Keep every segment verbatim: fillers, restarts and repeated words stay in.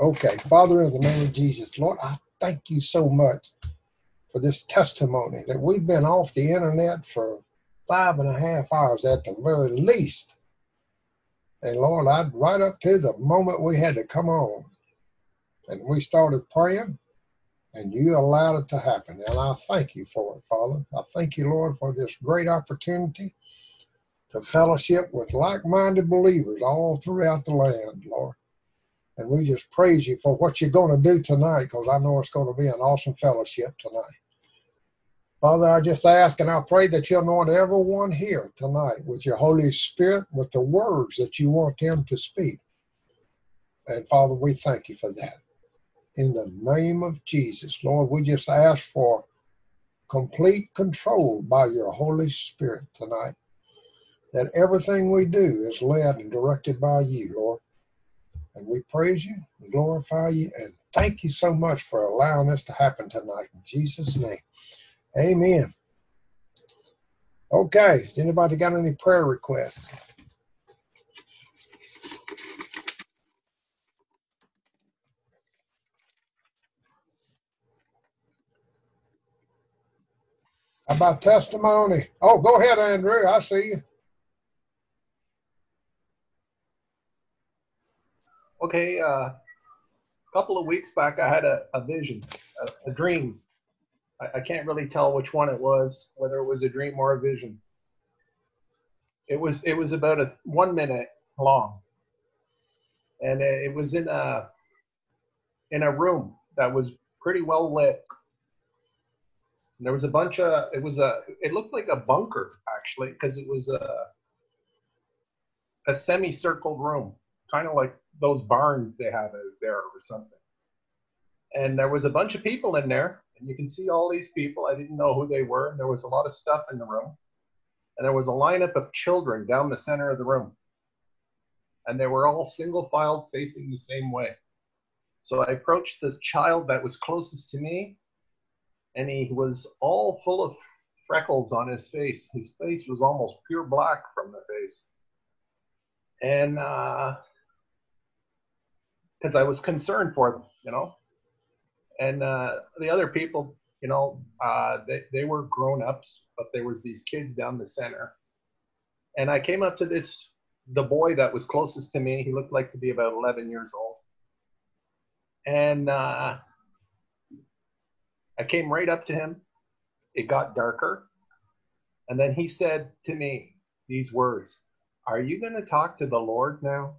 Okay, Father, in the name of Jesus, Lord, I thank you so much for this testimony that we've been off the internet for five and a half hours at the very least. And Lord, I'd right up to the moment we had to come on and we started praying and you allowed it to happen. And I thank you for it, Father. I thank you, Lord, for this great opportunity to fellowship with like-minded believers all throughout the land, Lord. And we just praise you for what you're going to do tonight, because I know it's going to be an awesome fellowship tonight. Father, I just ask and I pray that you'll anoint everyone here tonight with your Holy Spirit, with the words that you want them to speak. And Father, we thank you for that. In the name of Jesus, Lord, we just ask for complete control by your Holy Spirit tonight, that everything we do is led and directed by you, Lord. And we praise you, and glorify you, and thank you so much for allowing this to happen tonight. In Jesus' name, amen. Okay, has anybody got any prayer requests? How about testimony? Oh, go ahead, Andrew. I see you. Okay, uh, a couple of weeks back, I had a, a vision, a, a dream. I, I can't really tell which one it was, whether it was a dream or a vision. It was it was about a one minute long, and it was in a in a room that was pretty well lit. And there was a bunch of it was a it looked like a bunker actually, because it was a a semicircle room, kind of like those barns they have out there or something. And there was a bunch of people in there, and you can see all these people. I didn't know who they were, and there was a lot of stuff in the room. And there was a lineup of children down the center of the room. And they were all single filed facing the same way. So I approached the child that was closest to me, and he was all full of freckles on his face. His face was almost pure black from the face. And uh, because I was concerned for them, you know. And uh, the other people, you know, uh, they, they were grown-ups, but there was these kids down the center. And I came up to this, the boy that was closest to me. He looked like to be about eleven years old. And uh, I came right up to him. It got darker. And then he said to me these words, "Are you going to talk to the Lord now?"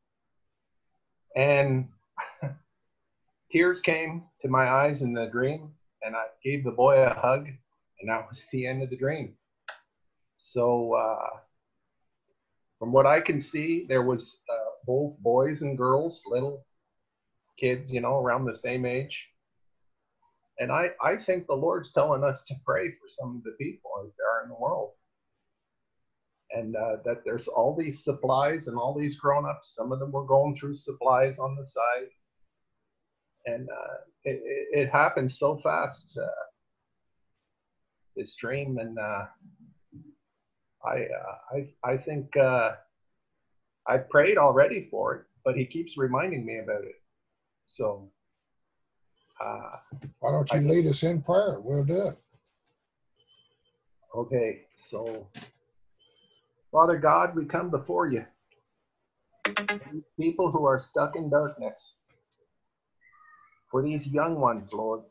And tears came to my eyes in the dream, and I gave the boy a hug, and that was the end of the dream. So uh, from what I can see, there was uh, both boys and girls, little kids, you know, around the same age. And I, I think the Lord's telling us to pray for some of the people out there in the world. And uh, that there's all these supplies and all these grown-ups. Some of them were going through supplies on the side. And uh, it, it, it happened so fast, uh, this dream. And uh, I, uh, I, I think uh, I prayed already for it, but he keeps reminding me about it. So uh, why don't you I, lead us in prayer? We'll do it. Okay, so Father God, we come before you. People who are stuck in darkness. For these young ones, Lord.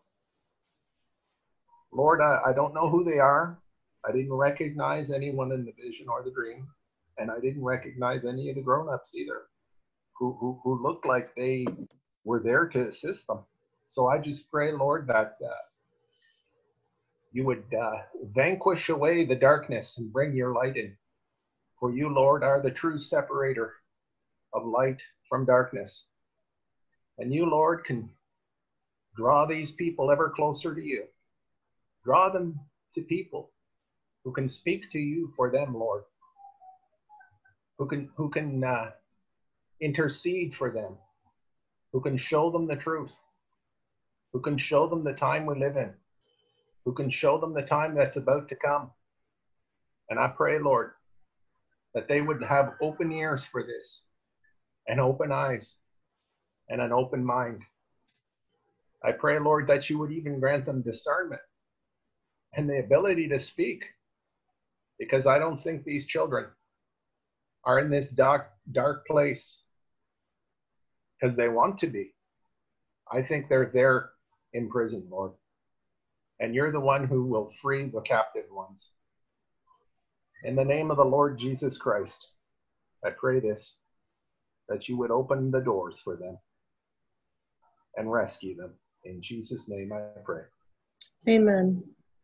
Lord, I, I don't know who they are. I didn't recognize anyone in the vision or the dream. And I didn't recognize any of the grown-ups either, who, who, who looked like they were there to assist them. So I just pray, Lord, that uh, you would uh, vanquish away the darkness and bring your light in. For you, Lord, are the true separator of light from darkness. And you, Lord, can draw these people ever closer to you. Draw them to people who can speak to you for them, Lord. Who can, who can uh, intercede for them. Who can show them the truth. Who can show them the time we live in. Who can show them the time that's about to come. And I pray, Lord, that they would have open ears for this and open eyes, and an open mind. I pray, Lord, that you would even grant them discernment and the ability to speak, because I don't think these children are in this dark, dark place because they want to be. I think they're there in prison, Lord. And you're the one who will free the captive ones. In the name of the Lord Jesus Christ, I pray this, that you would open the doors for them and rescue them. In Jesus' name I pray. Amen.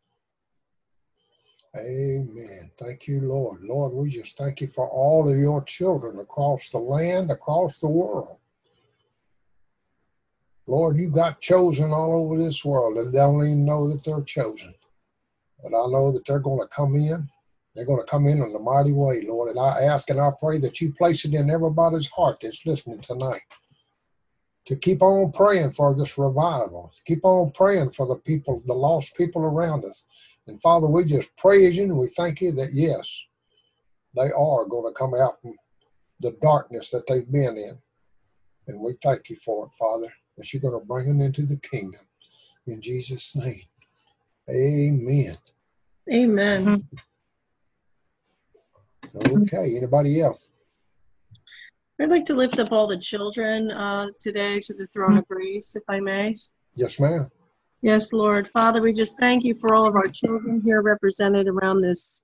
Amen. Thank you, Lord. Lord, we just thank you for all of your children across the land, across the world. Lord, you got chosen all over this world and they don't even know that they're chosen. But I know that they're going to come in. They're going to come in in a mighty way, Lord. And I ask and I pray that you place it in everybody's heart that's listening tonight to keep on praying for this revival. To keep on praying for the people, the lost people around us. And Father, we just praise you and we thank you that, yes, they are going to come out from the darkness that they've been in. And we thank you for it, Father, that you're going to bring them into the kingdom. In Jesus' name, amen. Amen. Okay, anybody else? I'd like to lift up all the children uh, today to the throne of grace, if I may. Yes, ma'am. Yes, Lord. Father, we just thank you for all of our children here represented around this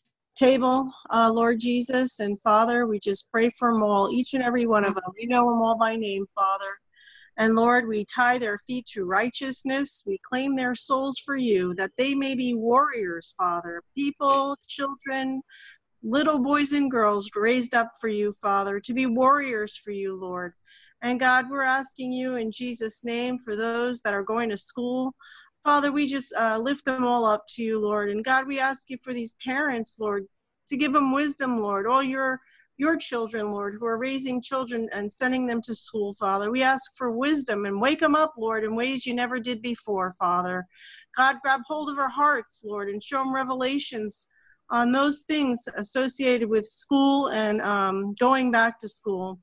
table, uh, Lord Jesus. And Father, we just pray for them all, each and every one of them. You know them all by name, Father. And Lord, we tie their feet to righteousness. We claim their souls for you, that they may be warriors, Father. People, children, little boys and girls raised up for you, Father, to be warriors for you, Lord. And God, we're asking you in Jesus' name for those that are going to school. Father, we just uh, lift them all up to you, Lord. And God, we ask you for these parents, Lord, to give them wisdom, Lord. All your your children, Lord, who are raising children and sending them to school, Father. We ask for wisdom and wake them up, Lord, in ways you never did before, Father. God, grab hold of our hearts, Lord, and show them revelations on those things associated with school and um, going back to school.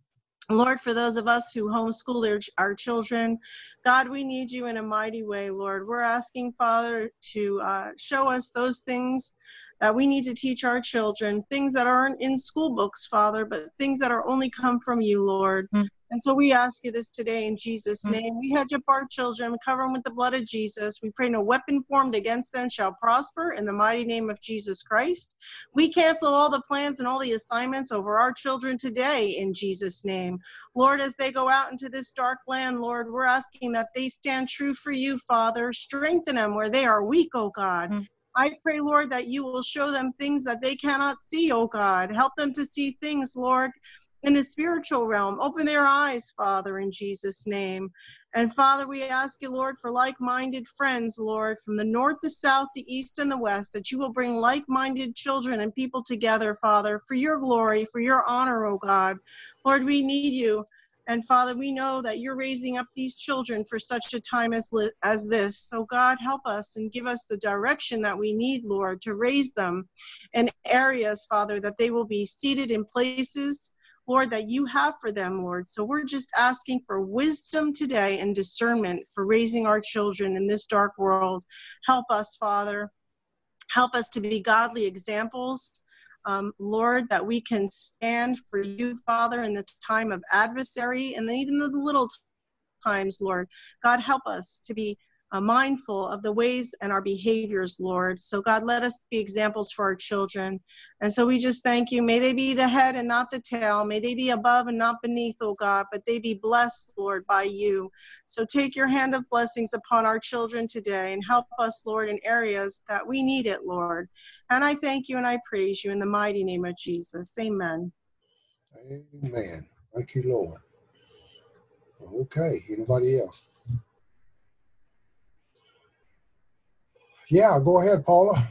Lord, for those of us who homeschool their, our children, God, we need you in a mighty way, Lord. We're asking, Father, to uh, show us those things that we need to teach our children, things that aren't in school books, Father, but things that are only come from you, Lord. Mm. And so we ask you this today in Jesus' name. We hedge up our children, cover them with the blood of Jesus. We pray no weapon formed against them shall prosper in the mighty name of Jesus Christ. We cancel all the plans and all the assignments over our children today in Jesus' name. Lord, as they go out into this dark land, Lord, we're asking that they stand true for you, Father. Strengthen them where they are weak, oh God. Mm. I pray, Lord, that you will show them things that they cannot see, oh God. Help them to see things, Lord, in the spiritual realm. Open their eyes, Father, in Jesus' name. And Father, we ask you, Lord, for like-minded friends, Lord, from the north, the south, the east, and the west, that you will bring like-minded children and people together, Father, for your glory, for your honor, oh God. Lord, we need you. And Father, we know that you're raising up these children for such a time as, as this. So God, help us and give us the direction that we need, Lord, to raise them in areas, Father, that they will be seated in places, Lord, that you have for them, Lord. So we're just asking for wisdom today and discernment for raising our children in this dark world. Help us, Father. Help us to be godly examples, um, Lord, that we can stand for you, Father, in the time of adversary and even the little times, Lord. God, help us to be Uh, mindful of the ways and our behaviors, Lord. So God, let us be examples for our children. And so we just thank you. May they be the head and not the tail. May they be above and not beneath, oh God, but they be blessed, Lord, by you. So take your hand of blessings upon our children today and help us, Lord, in areas that we need it, Lord. And I thank you and I praise you in the mighty name of Jesus. Amen. Amen. Thank you, Lord. Okay, anybody else? Yeah, go ahead, Paula.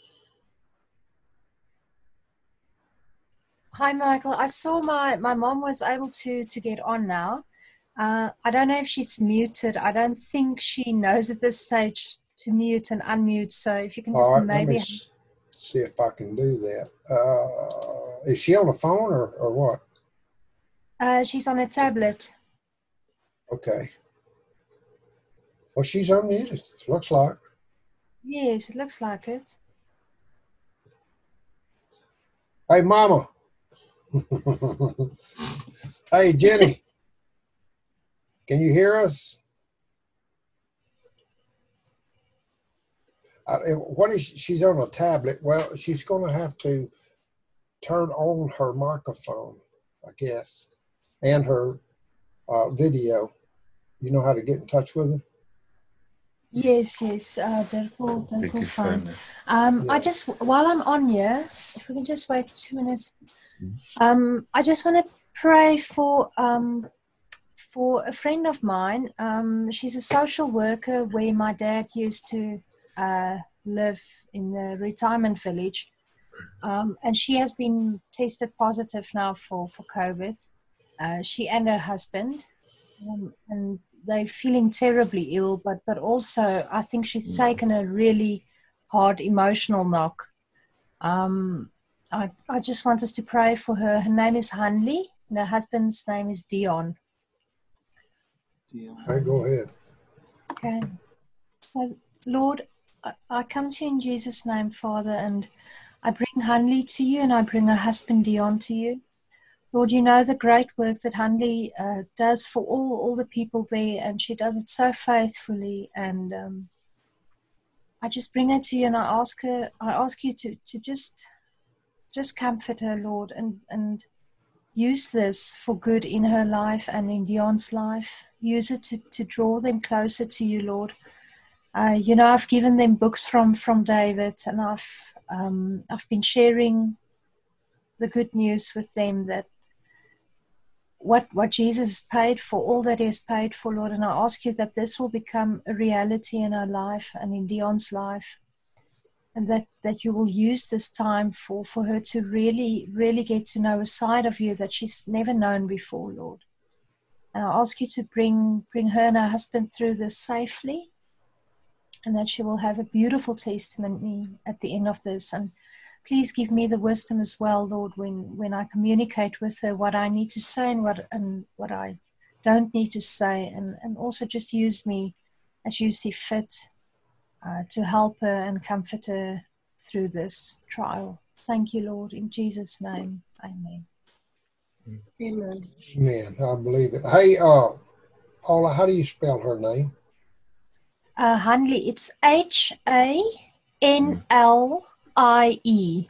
Hi, Michael. I saw my, my mom was able to, to get on now. Uh, I don't know if she's muted. I don't think she knows at this stage to mute and unmute. So if you can just All right, maybe... let me see if I can do that. Uh, is she on the phone or, or what? Uh, she's on a tablet. Okay. Well, she's unmuted, looks like. Yes, it looks like it. Hey, Mama. Hey, Jenny. Can you hear us? I, what is she's on a tablet? Well, she's going to have to turn on her microphone, I guess, and her uh, video. You know how to get in touch with her? Yes, yes, uh, that will, that Big will fine. phone. Um, Yeah. I just, while I'm on here, if we can just wait two minutes, um, I just want to pray for um, for a friend of mine. Um, she's a social worker where my dad used to uh, live in the retirement village, um, and she has been tested positive now for for COVID. Uh, she and her husband, um, and they're feeling terribly ill, but but also I think she's taken a really hard emotional knock. Um, I I just want us to pray for her. Her name is Hanley, and her husband's name is Dion. Hey, go ahead. Okay. So, Lord, I, I come to you in Jesus' name, Father, and I bring Hanley to you, and I bring her husband Dion to you. Lord, you know the great work that Hanley uh, does for all, all the people there, and she does it so faithfully. And um, I just bring her to you, and I ask her, I ask you to, to just, just comfort her, Lord, and and use this for good in her life and in Dion's life. Use it to, to draw them closer to you, Lord. Uh, you know, I've given them books from from David, and I've um, I've been sharing the good news with them that. What, what Jesus paid for, all that he has paid for, Lord. And I ask you that this will become a reality in our life and in Dion's life. And that, that you will use this time for, for her to really, really get to know a side of you that she's never known before, Lord. And I ask you to bring, bring her and her husband through this safely. And that she will have a beautiful testimony at the end of this. And please give me the wisdom as well, Lord, when, when I communicate with her what I need to say and what and what I don't need to say. And, and also just use me as you see fit uh, to help her and comfort her through this trial. Thank you, Lord, in Jesus' name. Amen. Amen. Man, I believe it. Hey, uh, Paula, how do you spell her name? Uh, Hanley, it's H A N L I E.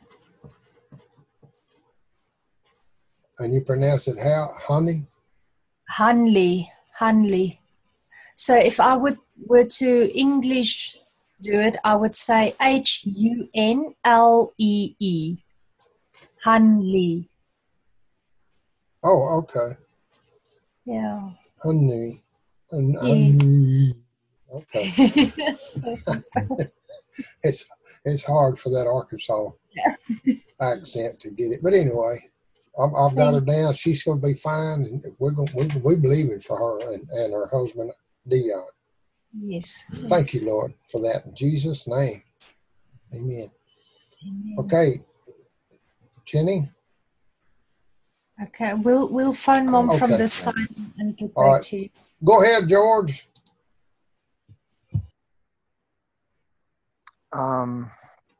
And you pronounce it how? Honey? Hanley, Hanley. So if I would were to English do it, I would say H U N L E E. Hanley. Oh, okay. Yeah. Honey. Hun- Yeah. honey. Okay. it's it's hard for that Arkansas accent to get it, but anyway, I've, I've got her down. She's going to be fine, and we're going we we believe it for her and, and her husband Dion. Yes. Thank yes. you, Lord, for that in Jesus' name. Amen. Amen. Okay, Jenny. Okay, we'll we'll phone Mom Okay. from this side and get All back right. to you. Go ahead, George. Um,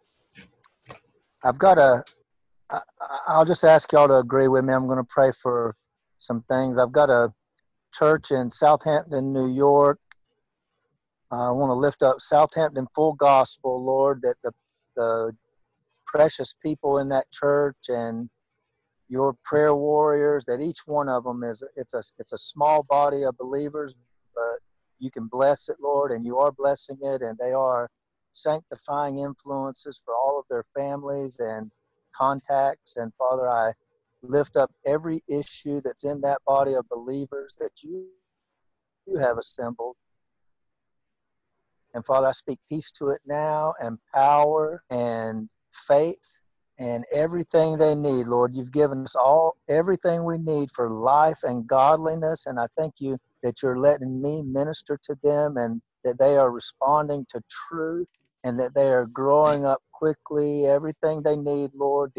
I've got a, I, I'll just ask y'all to agree with me. I'm going to pray for some things. I've got a church in Southampton, New York. Uh, I want to lift up Southampton Full Gospel, Lord, that the, the precious people in that church and your prayer warriors, that each one of them is, it's a, it's a small body of believers, but you can bless it, Lord, and you are blessing it, and they are sanctifying influences for all of their families and contacts. And Father, I lift up every issue that's in that body of believers that you, you have assembled. And Father, I speak peace to it now, and power and faith and everything they need. Lord, you've given us all everything we need for life and godliness. And I thank you that you're letting me minister to them, and that they are responding to truth, and that they are growing up quickly. Everything they need, Lord, the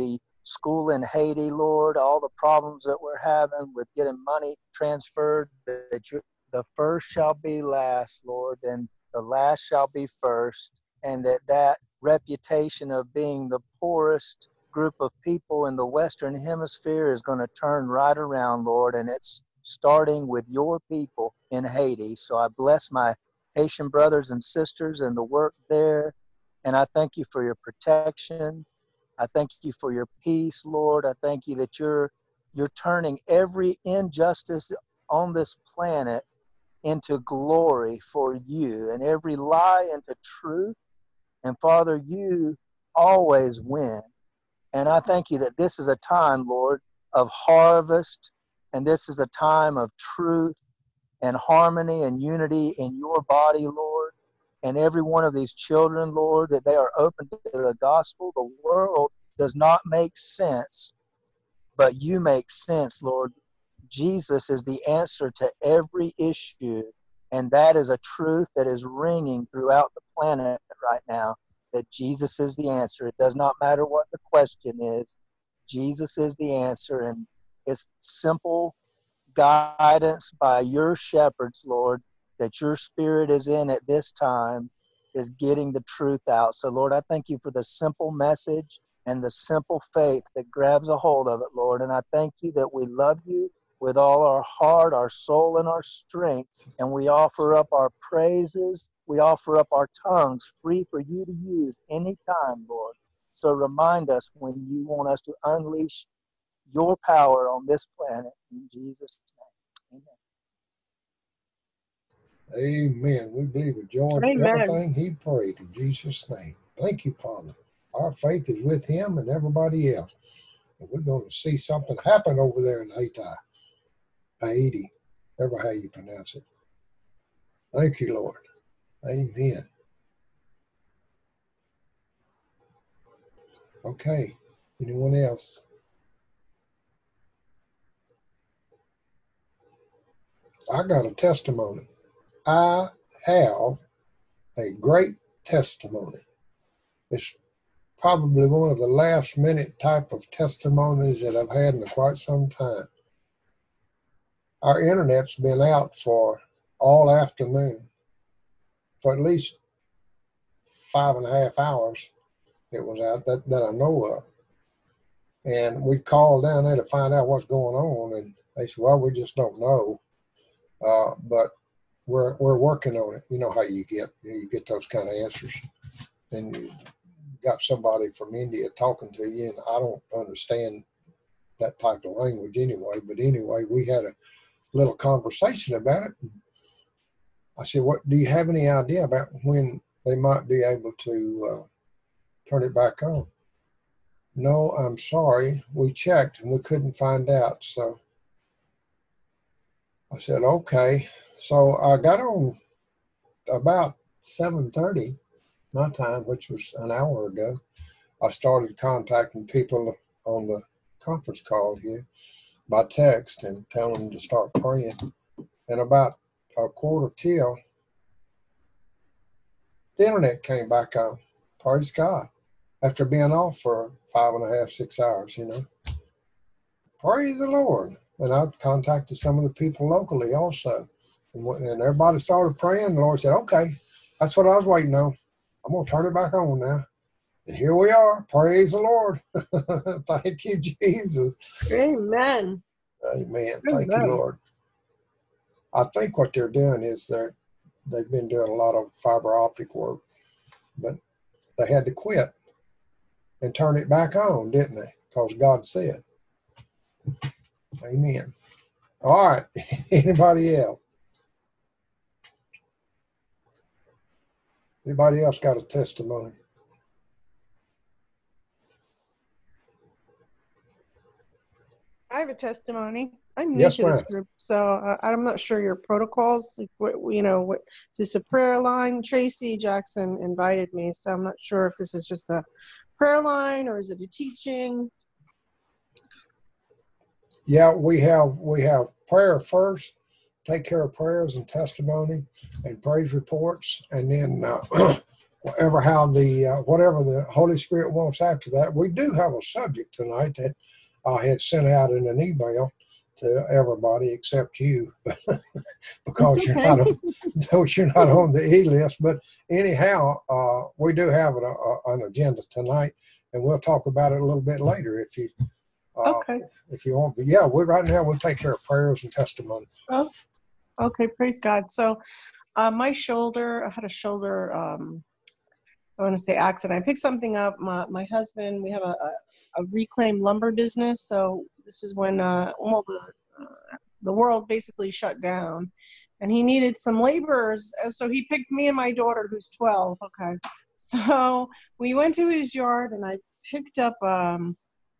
school in Haiti, Lord, all the problems that we're having with getting money transferred, that you, the first shall be last, Lord, and the last shall be first, and that that reputation of being the poorest group of people in the Western Hemisphere is going to turn right around, Lord, and it's starting with your people in Haiti. So I bless my Haitian brothers and sisters and the work there, and I thank you for your protection. I thank you for your peace, Lord. I thank you that you're you're turning every injustice on this planet into glory for you, and every lie into truth. And Father, you always win. And I thank you that this is a time, Lord, of harvest, and this is a time of truth and harmony and unity in your body, Lord. And every one of these children, Lord, that they are open to the gospel. The world does not make sense, but you make sense, Lord. Jesus is the answer to every issue, and that is a truth that is ringing throughout the planet right now, that Jesus is the answer. It does not matter what the question is. Jesus is the answer, and it's simple guidance by your shepherds, Lord, that your spirit is in at this time, is getting the truth out. So, Lord, I thank you for the simple message and the simple faith that grabs a hold of it, Lord. And I thank you that we love you with all our heart, our soul, and our strength. And we offer up our praises. We offer up our tongues free for you to use anytime, Lord. So remind us when you want us to unleash your power on this planet. In Jesus' name, amen. Amen. We believe with George Amen. everything he prayed in Jesus' name. Thank you, Father. Our faith is with him and everybody else. And we're going to see something happen over there in Haiti. Haiti, ever how you pronounce it. Thank you, Lord. Amen. Okay. Anyone else? I got a testimony. I have a great testimony. It's probably one of the last minute type of testimonies that I've had in quite some time. Our internet's been out for all afternoon, for at least five and a half hours it was out that, that I know of. And we called down there to find out what's going on, and they said, well, we just don't know. Uh, but we're we're working on it. You know how you get you, know, you get those kind of answers. And you got somebody from India talking to you, and I don't understand that type of language anyway. But anyway, we had a little conversation about it. I said, what do you have any idea about when they might be able to uh, turn it back on? No, I'm sorry. We checked and we couldn't find out. So I said, okay. So I got on about seven thirty my time, which was an hour ago. I started contacting people on the conference call here by text and telling them to start praying. And about a quarter till, the internet came back on. Praise God. After being off for five and a half, six hours, you know. Praise the Lord. And I contacted some of the people locally also. And, when, and everybody started praying. The Lord said, okay, that's what I was waiting on. I'm going to turn it back on now. And here we are. Praise the Lord. Thank you, Jesus. Amen. Amen. Thank you, Lord. I think what they're doing is they're, they've been doing a lot of fiber optic work, but they had to quit and turn it back on, didn't they? Because God said. Amen. All right. Anybody else? Anybody else got a testimony? I have a testimony. I'm new Yes, to this ma'am. group, so uh, I'm not sure your protocols. Like, what, you know, what is this a prayer line? Tracy Jackson invited me, so I'm not sure if this is just a prayer line or is it a teaching? Yeah, we have we have prayer first. Take care of prayers and testimony and praise reports, and then uh, whatever how the uh, whatever the Holy Spirit wants after that. We do have a subject tonight that I had sent out in an email to everybody except you, because It's you're okay. not on, you're not on the E list. But anyhow, uh, we do have an, a, an agenda tonight, and we'll talk about it a little bit later if you uh, Okay. if you want. But yeah, we right now we'll take care of prayers and testimony. Oh, okay. Praise God. So, uh, my shoulder, I had a shoulder, um, I want to say accident. I picked something up. My, my husband, we have a, a, a reclaimed lumber business. So this is when uh, all the, uh, the world basically shut down. And he needed some laborers. And so he picked me and my daughter, who's twelve. Okay. So we went to his yard, and I picked up um,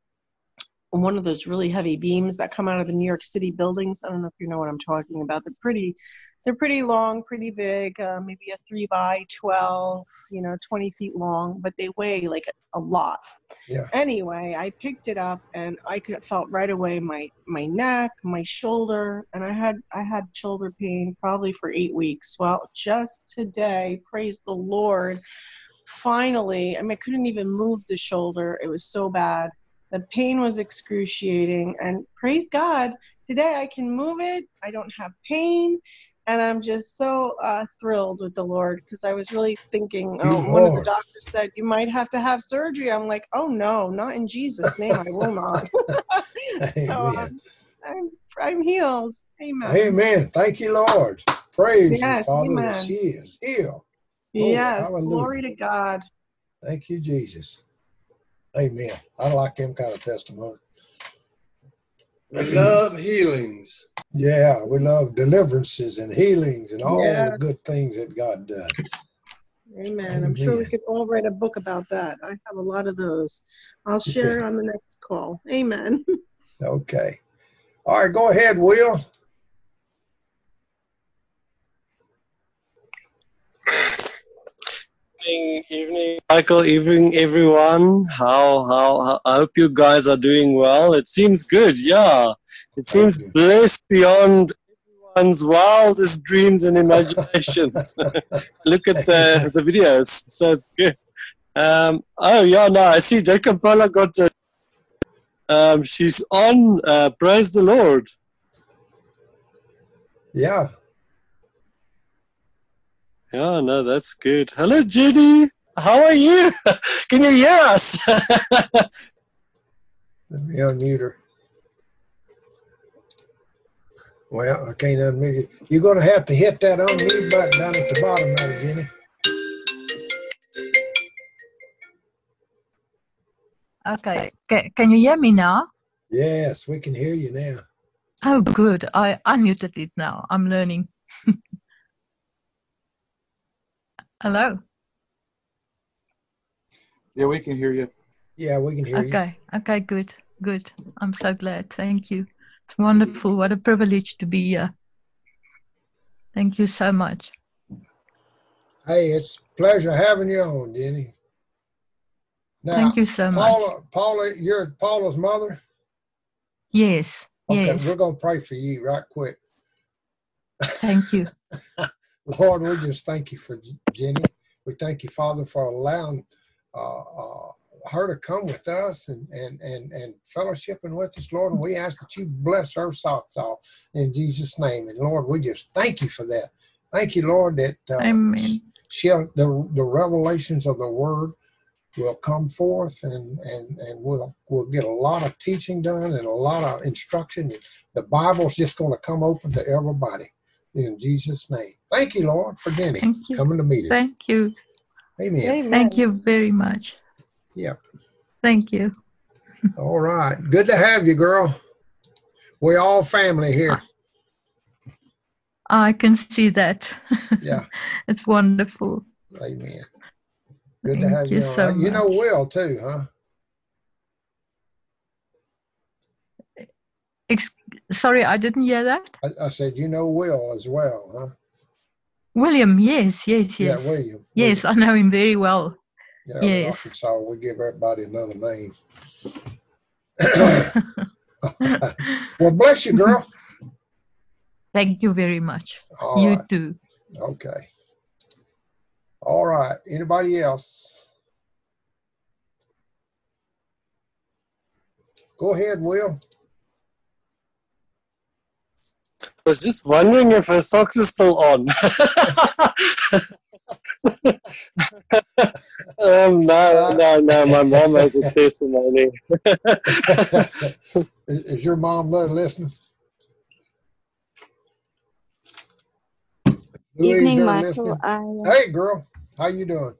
one of those really heavy beams that come out of the New York City buildings. I don't know if you know what I'm talking about. They're pretty, they're pretty long, pretty big, uh, maybe a three by twelve, you know, twenty feet long, but they weigh like a, a lot. Yeah. Anyway, I picked it up, and I could felt right away my, my neck, my shoulder, and I had, I had shoulder pain probably for eight weeks. Well, just today, praise the Lord, finally, I mean, I couldn't even move the shoulder. It was so bad. The pain was excruciating, and praise God, today I can move it. I don't have pain, and I'm just so uh, thrilled with the Lord, because I was really thinking, oh, You one of the Lord. doctors said, you might have to have surgery. I'm like, oh, no, not in Jesus' name. I will not. So Amen. um, I'm, I'm healed. Amen. Amen. Thank you, Lord. Praise you, Yes, Father, that amen. she is healed. Yes, hallelujah. glory to God. Thank you, Jesus. Amen. I like them kind of testimony. We love healings. Yeah, we love deliverances and healings and all Yeah. the good things that God does. Amen. I'm sure we Amen. could all write a book about that. I have a lot of those. I'll share on the next call. Amen. Okay. All right, go ahead, Will. Evening, evening, Michael. Evening, everyone. How, how, how? I hope you guys are doing well. It seems good. Yeah, it seems Okay. blessed beyond everyone's wildest dreams and imaginations. Look at the the videos. So it's good. Um. Oh yeah. No, I see. Jacob Paula got. A, um. She's on. Uh, praise the Lord. Yeah. Yeah. No, that's good. Hello, Jenny. How are you? Can you hear us? Let me unmute her. Well, I can't unmute you. You're going to have to hit that unmute button down at the bottom there, Jenny. Okay. Can, can you hear me now? Yes, we can hear you now. Oh, good. I unmuted it now. I'm learning. Hello. Yeah, we can hear you. Yeah, we can hear you. Okay. Okay, good. Good. I'm so glad. Thank you. It's wonderful. What a privilege to be here. Thank you so much. Hey, it's a pleasure having you on, Jenny. Now, Thank you so much. Paula, Paula, you're Paula's mother? Yes. Okay, Yes. we're going to pray for you right quick. Thank you. Lord, we just thank you for Jenny. We thank you, Father, for allowing uh, uh, her to come with us and, and, and, and fellowshipping with us, Lord. And we ask that you bless her socks off in Jesus' name. And Lord, we just thank you for that. Thank you, Lord, that uh, Amen. she'll, the, the revelations of the word will come forth, and, and, and we'll, we'll get a lot of teaching done and a lot of instruction. The Bible's just going to come open to everybody in Jesus' name. Thank you, Lord, for Jenny Thank you. coming to meet us. Thank you. Amen. Amen. Thank you very much. Yeah. Thank you. All right. Good to have you, girl. We're all family here. I can see that. Yeah. It's wonderful. Amen. Good Thank to have you you on. so You know much. Will too, huh? Ex- Sorry, I didn't hear that. I, I said you know Will as well, huh? William, yes, yes, Yeah, yes. William. Yes, William. I know him very well. Yeah, in Yes. Arkansas, we give everybody another name. Well, bless you, girl. Thank you very much. All You right. too. Okay. All right. Anybody else? Go ahead, Will. I was just wondering if her socks are still on. um, no, Uh, no, no. My mom has a testimony. is, is your mom there listening? Louise, Evening, you're Michael. listening? I, uh, Hey, girl. How you doing?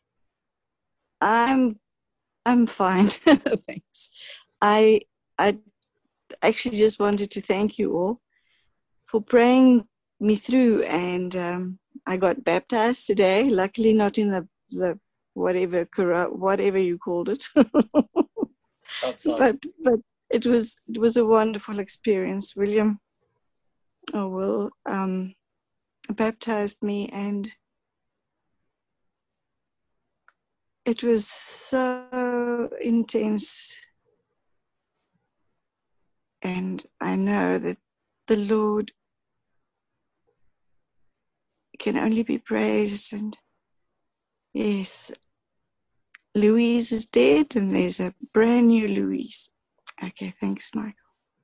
I'm I'm fine. Thanks. I I actually just wanted to thank you all for praying me through, and um, I got baptized today. Luckily, not in the the whatever cor- whatever you called it, Outside. but but it was it was a wonderful experience. William, oh Will, um, baptized me, and it was so intense. And I know that the Lord can only be praised. And yes, Louise is dead, and there's a brand new Louise. Okay, thanks, Michael.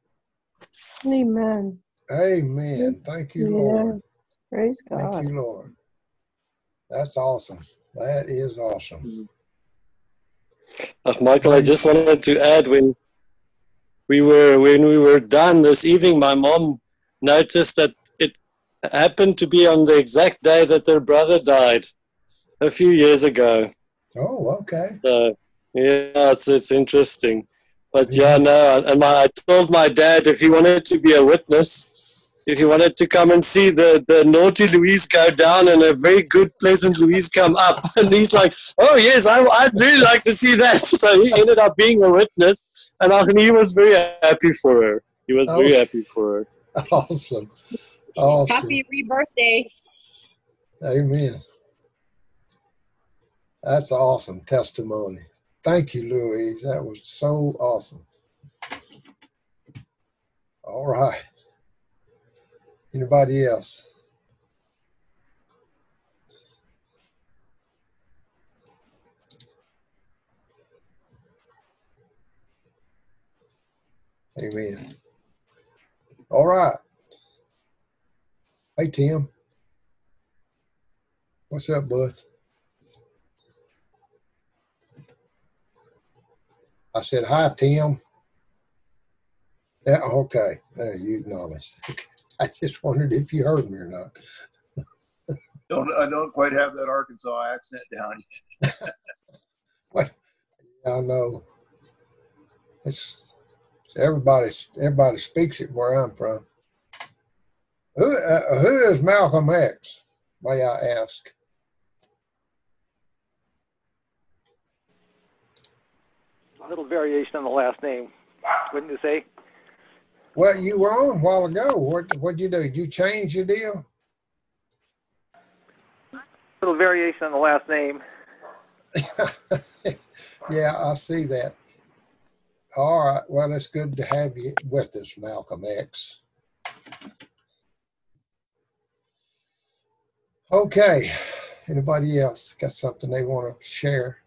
Amen. Amen. Thank you, Lord. Yes. Praise Thank God. you, Lord. That's awesome. That is awesome. Uh, Michael, I just wanted to add when we were when we were done this evening, my mom noticed that it happened to be on the exact day that her brother died a few years ago. Oh, okay. So yeah, it's it's interesting. But Amen. yeah, no, and my, I told my dad if he wanted to be a witness, if he wanted to come and see the, the naughty Louise go down and a very good, pleasant Louise come up. And he's like, oh, yes, I, I'd really like to see that. So he ended up being a witness, and I, he was very happy for her. He was very Okay. happy for her. Awesome. Awesome. Happy rebirthday. Amen. That's awesome testimony. Thank you, Louise. That was so awesome. All right. Anybody else? Amen. All right. Hey, Tim. What's up, bud? I said, hi, Tim. Yeah, okay. Uh, you acknowledged. I just wondered if you heard me or not. Don't I don't quite have that Arkansas accent down. Well, I know. It's, it's everybody. Everybody speaks it where I'm from. Who uh, who is Malcolm X? May I ask? A little variation on the last name, wouldn't you say? Well, you were on a while ago. What what'd you do? Did you change your deal? A little variation on the last name. Yeah, I see that. All right. Well, it's good to have you with us, Malcolm X. Okay. Anybody else got something they want to share?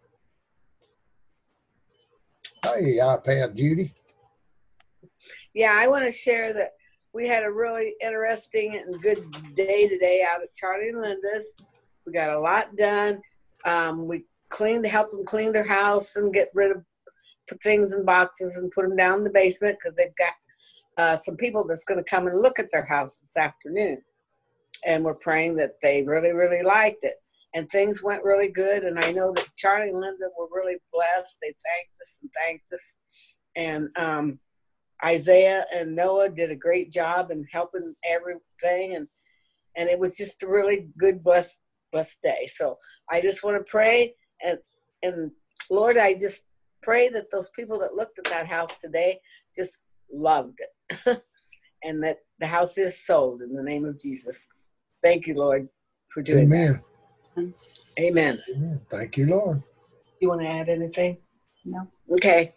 Hey, iPad Judy. Yeah, I want to share that we had a really interesting and good day today out at Charlie and Linda's. We got a lot done. Um, we cleaned, helped them clean their house and get rid of, put things in boxes and put them down in the basement because they've got uh, some people that's going to come and look at their house this afternoon. And we're praying that they really, really liked it. And things went really good. And I know that Charlie and Linda were really blessed. They thanked us and thanked us. And um, Isaiah and Noah did a great job in helping everything. And and it was just a really good, blessed, blessed day. So I just want to pray. And, and Lord, I just pray that those people that looked at that house today just loved it. And that the house is sold in the name of Jesus. Thank you, Lord, for doing Amen. that. Amen. Amen. Thank you, Lord. You want to add anything? No. Okay.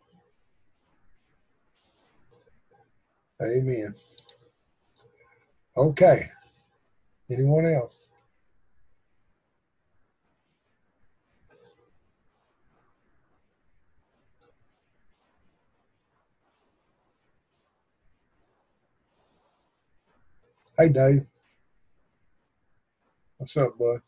Amen. Okay. Anyone else? Hey, Dave. What's up, bud?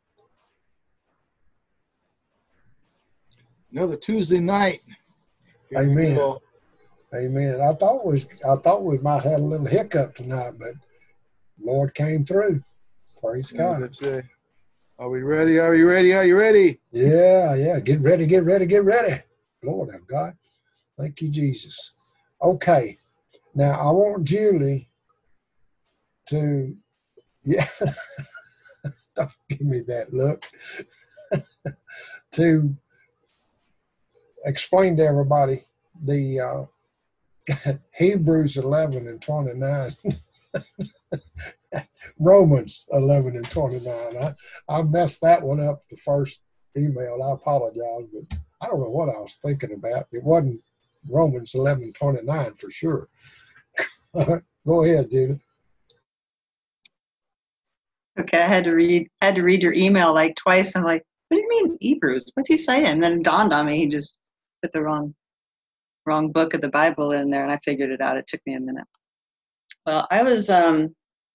Another Tuesday night. Here we Amen. go. Amen. I thought we was, I thought we might have a little hiccup tonight, but Lord came through. Praise Yeah, God. that's it. Are we ready? Are you ready? Are you ready? Yeah, yeah. Get ready, get ready, get ready. Lord of God. Thank you, Jesus. Okay. Now I want Julie to, yeah, don't give me that look, to explain to everybody the uh, Hebrews eleven and twenty-nine. Romans eleven and twenty-nine. I, I messed that one up the first email. I apologize, but I don't know what I was thinking about. It wasn't Romans eleven twenty-nine for sure. Go ahead, Judith. Okay, I had to read had to read your email like twice. I'm like, what do you mean Hebrews? What's he saying? And then it dawned on me he just put the wrong wrong book of the Bible in there, and I figured it out. It took me a minute. Well, I was um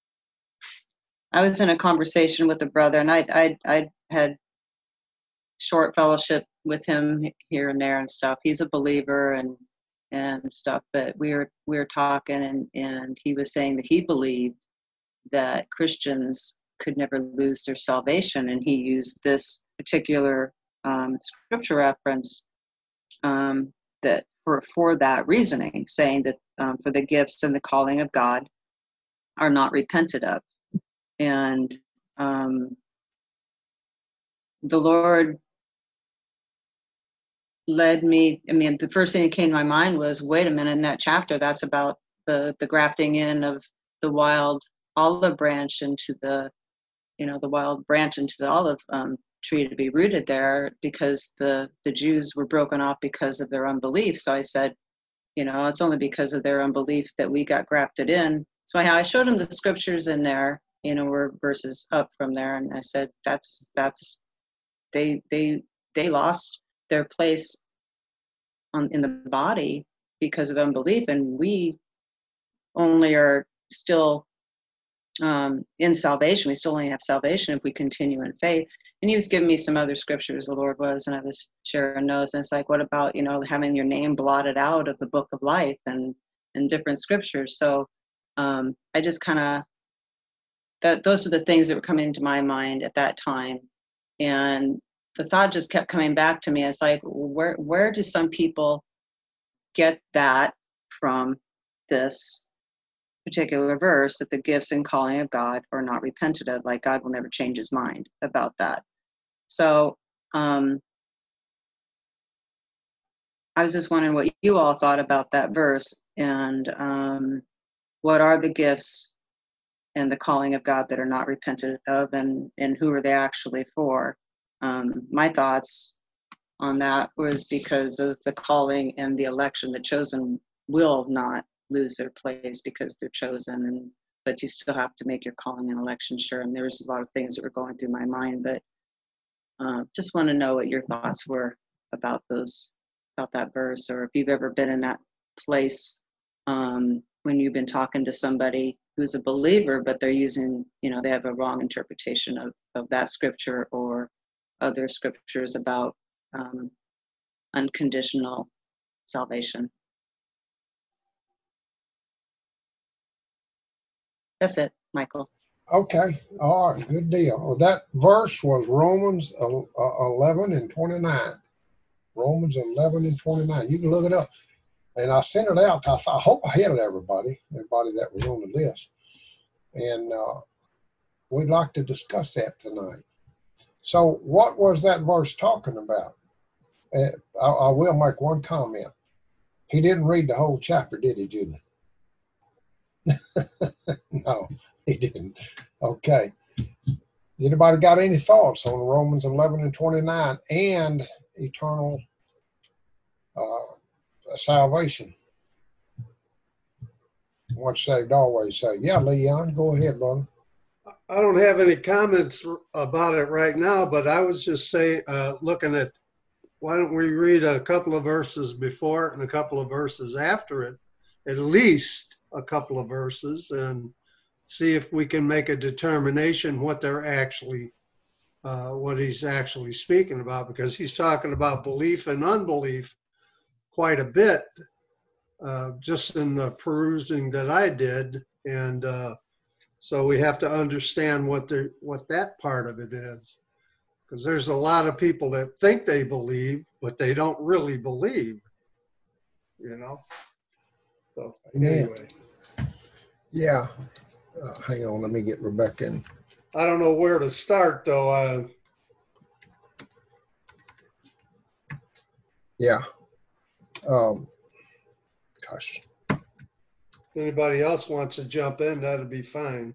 I was in a conversation with a brother, and I I I had short fellowship with him here and there and stuff. He's a believer and and stuff, but we were we were talking, and and he was saying that he believed that Christians could never lose their salvation, and he used this particular um, scripture reference um, that for for that reasoning, saying that um, for the gifts and the calling of God are not repented of, and um, the Lord led me. I mean, the first thing that came to my mind was, wait a minute, in that chapter, that's about the the grafting in of the wild olive branch into the you know, the wild branch into the olive um, tree to be rooted there, because the, the Jews were broken off because of their unbelief. So I said, you know, it's only because of their unbelief that we got grafted in. So I, I showed him the scriptures in there, you know, were verses up from there. And I said, that's, that's, they, they, they lost their place on, in the body because of unbelief. And we only are still um, in salvation. We still only have salvation if we continue in faith. And he was giving me some other scriptures, the Lord was, and I was sharing those. And it's like, what about, you know, having your name blotted out of the book of life and, and different scriptures. So um, I just kind of, that those were the things that were coming into my mind at that time. And the thought just kept coming back to me. It's like, where, where do some people get that from this particular verse, that the gifts and calling of God are not repented of, like God will never change his mind about that. So um, I was just wondering what you all thought about that verse, and um, what are the gifts and the calling of God that are not repented of, and, and who are they actually for? Um, my thoughts on that was because of the calling and the election, the chosen will not lose their place because they're chosen, and but you still have to make your calling and election sure. And there's a lot of things that were going through my mind, but uh, just want to know what your thoughts were about those, about that verse, or if you've ever been in that place um, when you've been talking to somebody who's a believer, but they're using, you know, they have a wrong interpretation of, of that scripture or other scriptures about um, unconditional salvation. That's it, Michael. Okay. All right. Good deal. Well, that verse was Romans eleven and twenty-nine. Romans eleven and twenty-nine. You can look it up. And I sent it out. I, I hope I hit it, everybody, everybody that was on the list. And uh, we'd like to discuss that tonight. So what was that verse talking about? Uh, I, I will make one comment. He didn't read the whole chapter, did he, Julie? No, he didn't. Okay. Anybody got any thoughts on Romans eleven and twenty-nine and eternal uh, salvation? once saved, always saved. Yeah, Leon, go ahead, brother. I don't have any comments about it right now, but I was just say, uh, looking at, why don't we read a couple of verses before it and a couple of verses after it, at least a couple of verses, and see if we can make a determination what they're actually, uh, what he's actually speaking about, because he's talking about belief and unbelief quite a bit, uh, just in the perusing that I did, and uh, so we have to understand what the what that part of it is, because there's a lot of people that think they believe, but they don't really believe, you know. So anyway, yeah. Uh, hang on, let me get Rebecca in. I don't know where to start though. Uh, yeah. Um, gosh. If anybody else wants to jump in, that'd be fine.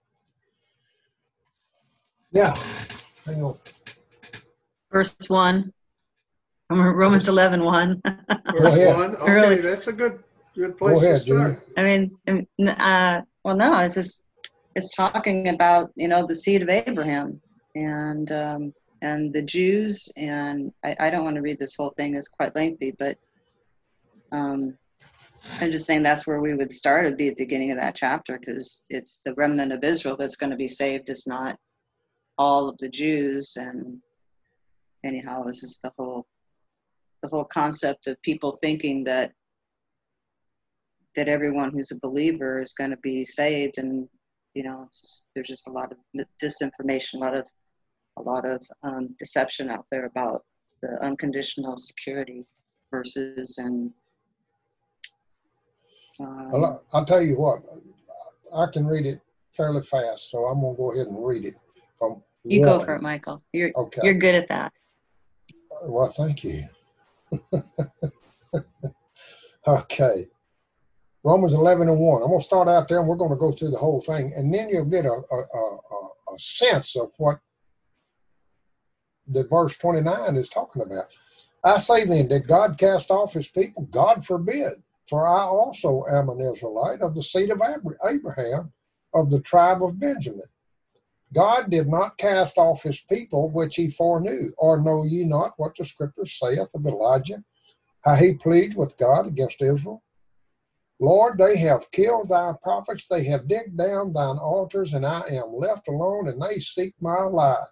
Yeah. Hang on. Verse one. Romans eleven one. Verse one. Okay, really, that's a good good place ahead, to start. I mean, uh, well, no, it's just it's talking about, you know, the seed of Abraham and um, and the Jews, and I, I don't want to read this whole thing; it's quite lengthy, but um, I'm just saying that's where we would start. It'd be at the beginning of that chapter, because it's the remnant of Israel that's going to be saved. It's not all of the Jews. And anyhow, this is the whole the whole concept of people thinking that that everyone who's a believer is going to be saved, and you know, it's just, there's just a lot of disinformation, a lot of a lot of um, deception out there about the unconditional security verses. And um, Well, I'll tell you what, I can read it fairly fast, so I'm gonna go ahead and read it from you one. go for it, Michael. You're okay. You're good at that. Well, thank you. Okay. Romans eleven and one. I'm going to start out there and we're going to go through the whole thing, and then you'll get a, a, a, a sense of what the verse twenty-nine is talking about. I say then, did God cast off his people? God forbid. For I also am an Israelite of the seed of Abraham, of the tribe of Benjamin. God did not cast off his people which he foreknew. Or know ye not what the scripture saith of Elijah, how he pleaded with God against Israel? Lord, they have killed thy prophets, they have digged down thine altars, and I am left alone, and they seek my life.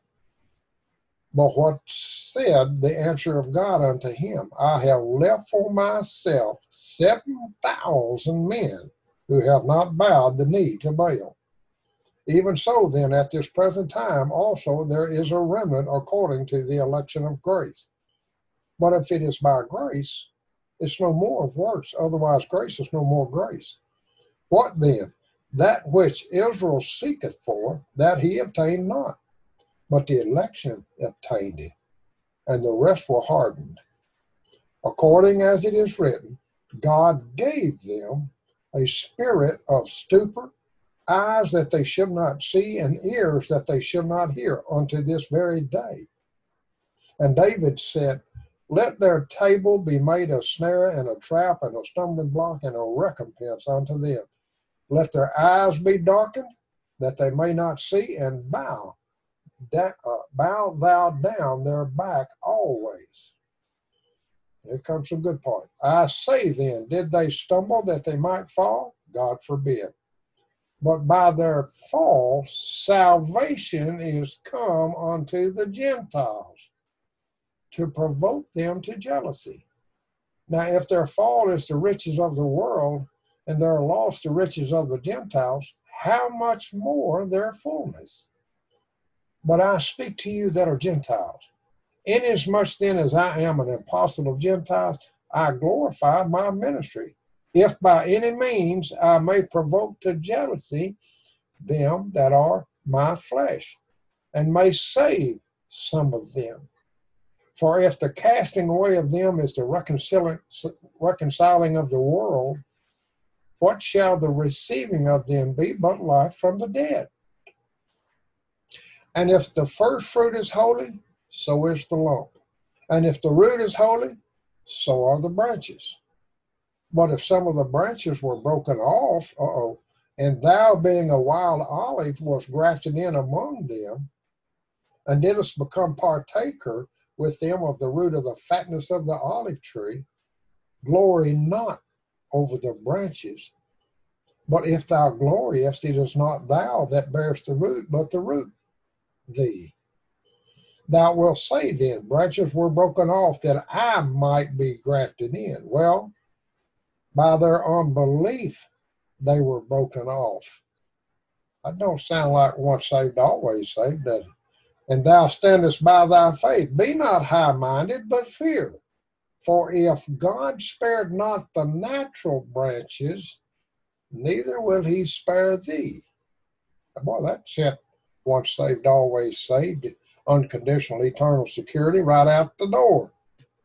But what said the answer of God unto him? I have left for myself seven thousand men who have not bowed the knee to Baal. Even so then, at this present time also there is a remnant according to the election of grace. But if it is by grace, it's no more of works, otherwise grace is no more grace. What then? That which Israel seeketh for, that he obtained not, but the election obtained it, and the rest were hardened. According as it is written, God gave them a spirit of stupor, eyes that they should not see, and ears that they should not hear, unto this very day. And David said, let their table be made a snare and a trap and a stumbling block and a recompense unto them. Let their eyes be darkened, that they may not see, and bow, da- uh, bow thou down their back always. Here comes the good part. I say then, did they stumble that they might fall? God forbid. But by their fall, salvation is come unto the Gentiles, to provoke them to jealousy. Now, if their fall is the riches of the world, and their loss the riches of the Gentiles, how much more their fullness? But I speak to you that are Gentiles. Inasmuch then as I am an apostle of Gentiles, I glorify my ministry, if by any means I may provoke to jealousy them that are my flesh, and may save some of them. For if the casting away of them is the reconciling, reconciling of the world, what shall the receiving of them be but life from the dead? And if the first fruit is holy, so is the lump. And if the root is holy, so are the branches. But if some of the branches were broken off, uh-oh, and thou being a wild olive was grafted in among them, and didst become partaker with them of the root of the fatness of the olive tree, glory not over the branches. But if thou gloriest, it is not thou that bearest the root, but the root thee. Thou wilt say then, branches were broken off that I might be grafted in. Well, by their unbelief, they were broken off. That don't sound like once saved, always saved, does it? And thou standest by thy faith. Be not high-minded, but fear. For if God spared not the natural branches, neither will he spare thee. Boy, that sent once saved, always saved, unconditional eternal security right out the door.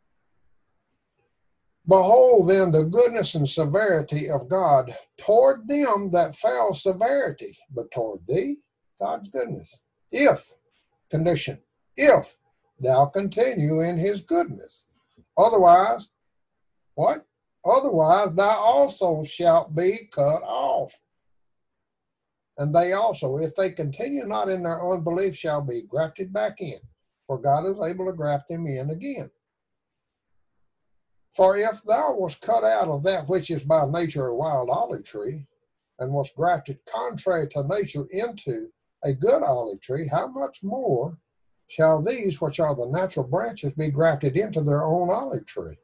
Behold then the goodness and severity of God toward them that fell severity, but toward thee, God's goodness. If, condition, if thou continue in his goodness. Otherwise, what? Otherwise thou also shalt be cut off. And they also, if they continue not in their unbelief, shall be grafted back in, for God is able to graft them in again. For if thou wast cut out of that which is by nature a wild olive tree, and wast grafted contrary to nature into a good olive tree, how much more shall these, which are the natural branches, be grafted into their own olive tree?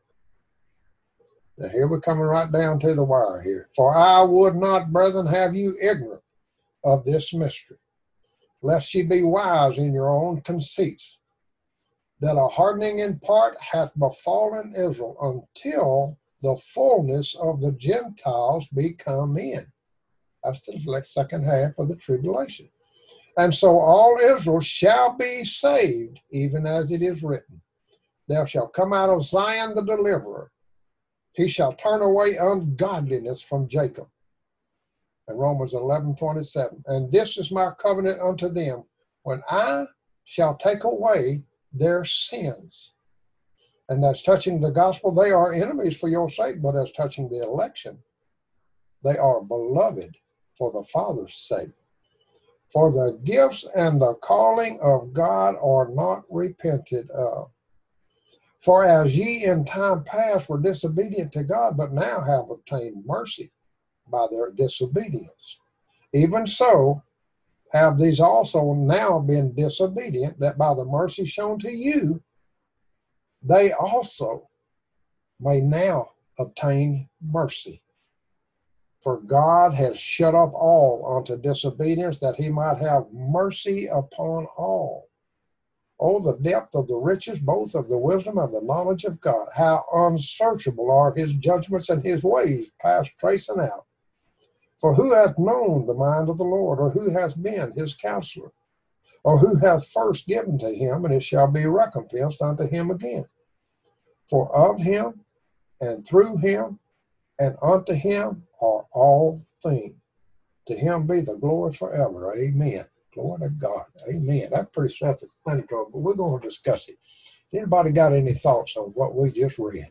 Now here we're coming right down to the wire here. For I would not, brethren, have you ignorant of this mystery, lest ye be wise in your own conceits, that a hardening in part hath befallen Israel until the fullness of the Gentiles be come in. That's the second half of the tribulation. And so all Israel shall be saved, even as it is written, there shall come out of Zion the deliverer. He shall turn away ungodliness from Jacob. And Romans eleven twenty-seven. And this is my covenant unto them, when I shall take away their sins. And as touching the gospel, they are enemies for your sake, but as touching the election, they are beloved for the Father's sake. For the gifts and the calling of God are not repented of. For as ye in time past were disobedient to God, but now have obtained mercy by their disobedience, even so have these also now been disobedient, that by the mercy shown to you, they also may now obtain mercy. For God has shut up all unto disobedience, that he might have mercy upon all. Oh, the depth of the riches, both of the wisdom and the knowledge of God. How unsearchable are his judgments and his ways, past tracing out. For who hath known the mind of the Lord, or who hath been his counselor, or who hath first given to him, and it shall be recompensed unto him again? For of him, and through him, and unto him are all things. To him be the glory forever. Amen. Glory to God. Amen. That's pretty self-explanatory, but we're going to discuss it. Anybody got any thoughts on what we just read?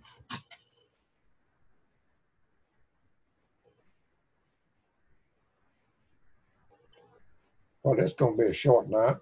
Well, it's going to be a short night.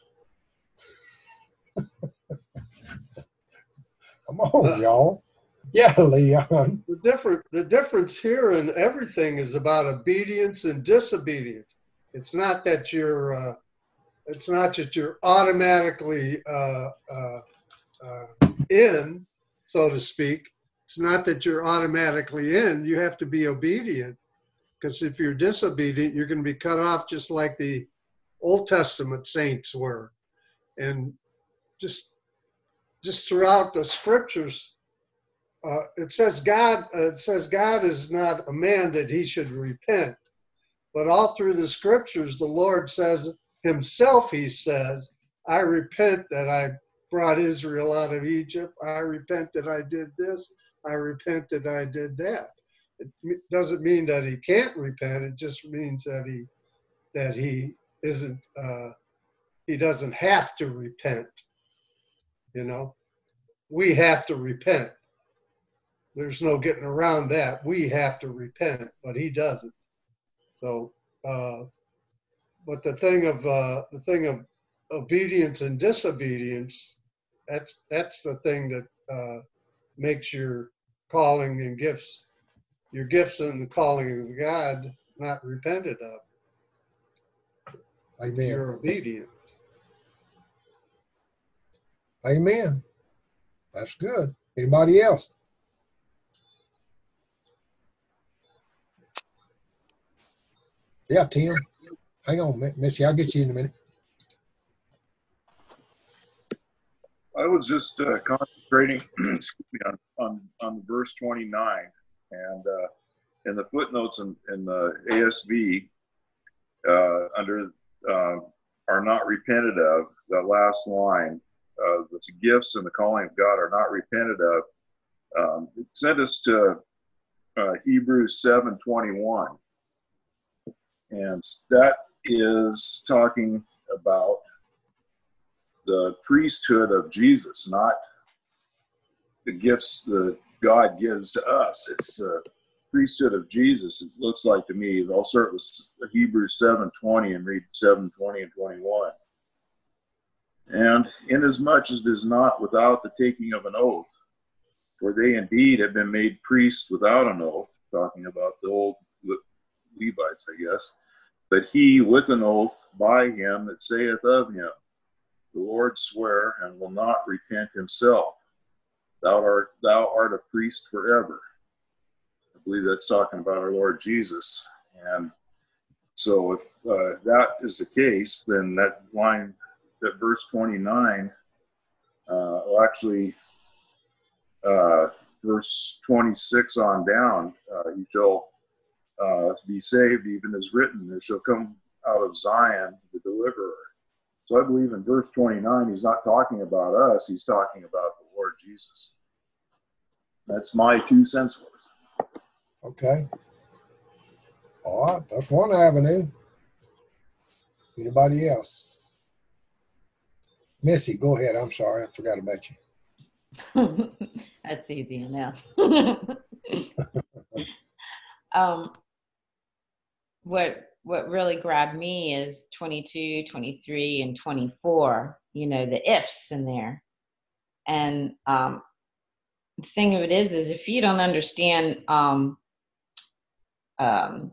Come on, y'all. Yeah, Leon. The different the difference here in everything is about obedience and disobedience. It's not that you're uh, it's not that you're automatically uh, uh, uh, in, so to speak. It's not that you're automatically in. You have to be obedient, because if you're disobedient, you're going to be cut off, just like the Old Testament saints were. And just just throughout the scriptures, uh, it says God uh, it says God is not a man that he should repent. But all through the scriptures, the Lord says himself, he says, I repent that I brought Israel out of Egypt. I repent that I did this. I repent that I did that. It doesn't mean that he can't repent. It just means that he that he isn't uh, he doesn't have to repent. You know, we have to repent. there's no getting around that. We have to repent, but he doesn't. So, uh, but the thing of uh, the thing of obedience and disobedience, that's that's the thing that uh, makes your calling and gifts, your gifts and the calling of God not repented of. Amen. You're obedient. Amen. That's good. Anybody else? Yeah, Tim. Hang on, Missy. I'll get you in a minute. I was just uh, concentrating excuse me, on, on, on verse twenty-nine. And uh, in the footnotes in, in the A S V, uh, under uh, are not repented of, that last line, uh, the gifts and the calling of God are not repented of. Um, it sent us to uh, Hebrews seven twenty-one. And that is talking about the priesthood of Jesus, not the gifts that God gives to us. It's the priesthood of Jesus, it looks like to me. I'll start with Hebrews seven twenty and read seven twenty and twenty-one. And inasmuch as it is not without the taking of an oath, for they indeed have been made priests without an oath, talking about the old Levites, I guess, but he with an oath by him that saith of him, the Lord sware and will not repent himself. Thou art, thou art a priest forever. I believe that's talking about our Lord Jesus. And so if uh, that is the case, then that line, that verse twenty-nine, uh, will actually, uh, verse twenty-six on down, uh, he shall uh, be saved, even as written, there shall come out of Zion the deliverer. So I believe in verse twenty-nine, he's not talking about us, he's talking about the Lord Jesus. That's my two cents worth. Okay. All right, that's one avenue. Anybody else? Missy, go ahead. I'm sorry, I forgot about you. That's easy enough. um, what what really grabbed me is twenty-two, twenty-three, and twenty-four, you know, the ifs in there. And um, the thing of it is, is if you don't understand um, um,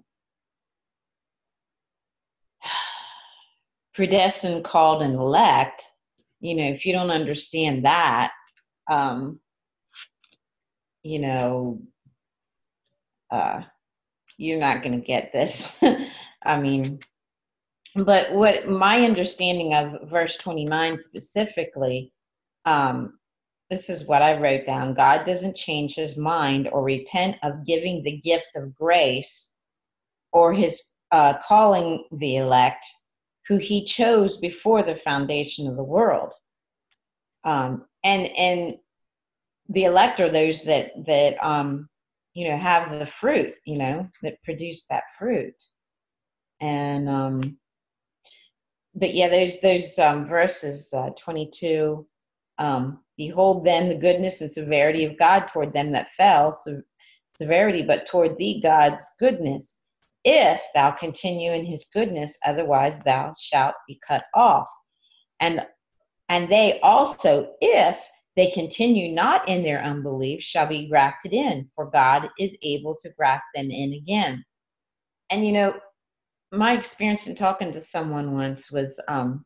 predestined, called, and elect, you know, if you don't understand that, um, you know, uh, you're not going to get this. I mean, but what my understanding of verse twenty-nine specifically, um, this is what I wrote down. God doesn't change his mind or repent of giving the gift of grace or his uh, calling the elect who he chose before the foundation of the world. Um, and, and the elect are those that, that, um, you know, have the fruit, you know, that produce that fruit. And, um, but yeah, there's, there's, um, verses, uh, twenty-two, um, behold then the goodness and severity of God toward them that fell, so severity, but toward thee God's goodness, if thou continue in his goodness, otherwise thou shalt be cut off. And, and they also, if they continue not in their unbelief, shall be grafted in, for God is able to graft them in again. And you know, my experience in talking to someone once was, um,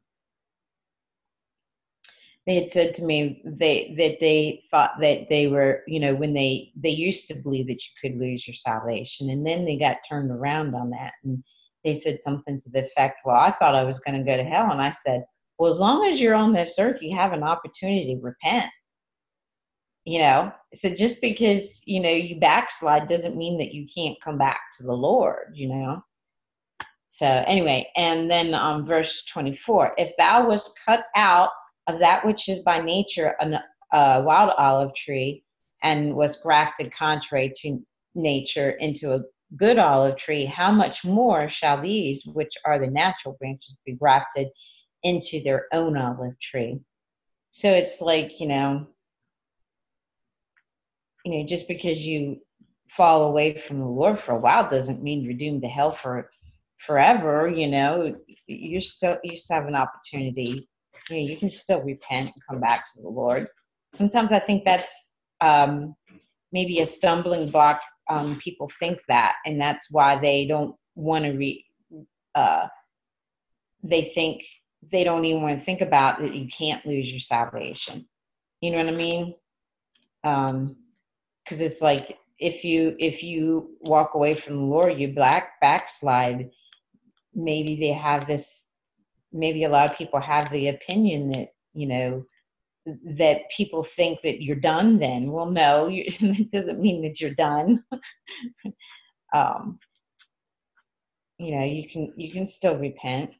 they had said to me they that they thought that they were, you know, when they they used to believe that you could lose your salvation, and then they got turned around on that, and they said something to the effect, well, I thought I was going to go to hell. And I said, well, as long as you're on this earth, you have an opportunity to repent. You know, so just because, you know, you backslide doesn't mean that you can't come back to the Lord, you know. So anyway, and then um, verse twenty-four, if thou wast cut out of that which is by nature a uh, wild olive tree, and was grafted contrary to nature into a good olive tree, how much more shall these, which are the natural branches, be grafted into their own olive tree? So it's like, you know, you know, just because you fall away from the Lord for a while doesn't mean you're doomed to hell for forever. You know, you're still, you still have an opportunity. You know, you can still repent and come back to the Lord. Sometimes I think that's um, maybe a stumbling block. Um, people think that, and that's why they don't want to re. Uh, they think they don't even want to think about that you can't lose your salvation. You know what I mean? Um, because it's like if you if you walk away from the Lord, you black backslide. Maybe they have this. Maybe a lot of people have the opinion that, you know, that people think that you're done then. Well, no, you, it doesn't mean that you're done. um, you know, you can you can still repent,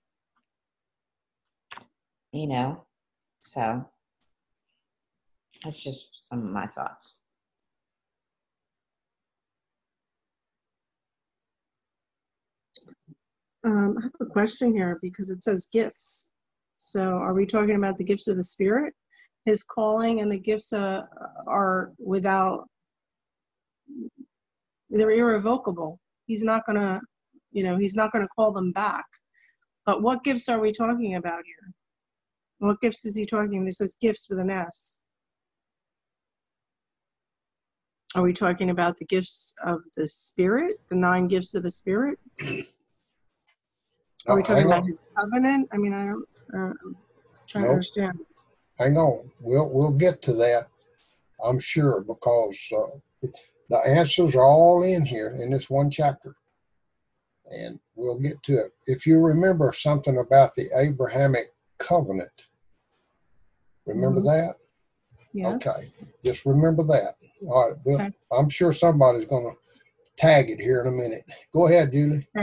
you know. So that's just some of my thoughts. Um, I have a question here because it says gifts. So are we talking about the gifts of the Spirit? His calling and the gifts uh, are without, they're irrevocable. He's not going to, you know, he's not going to call them back. But what gifts are we talking about here? What gifts is he talking? This is gifts with an S. Are we talking about the gifts of the Spirit, the nine gifts of the Spirit? Are we Oh, talking hang about on. his covenant? I mean, I don't, uh, I'm trying to Nope. understand. Hang on. We'll we'll get to that, I'm sure, because uh, the answers are all in here in this one chapter, and we'll get to it. If you remember something about the Abrahamic covenant, remember Mhm. that? Yes. Okay, just remember that. All right. Well, Okay. I'm sure somebody's going to tag it here in a minute. Go ahead, Julie. Okay.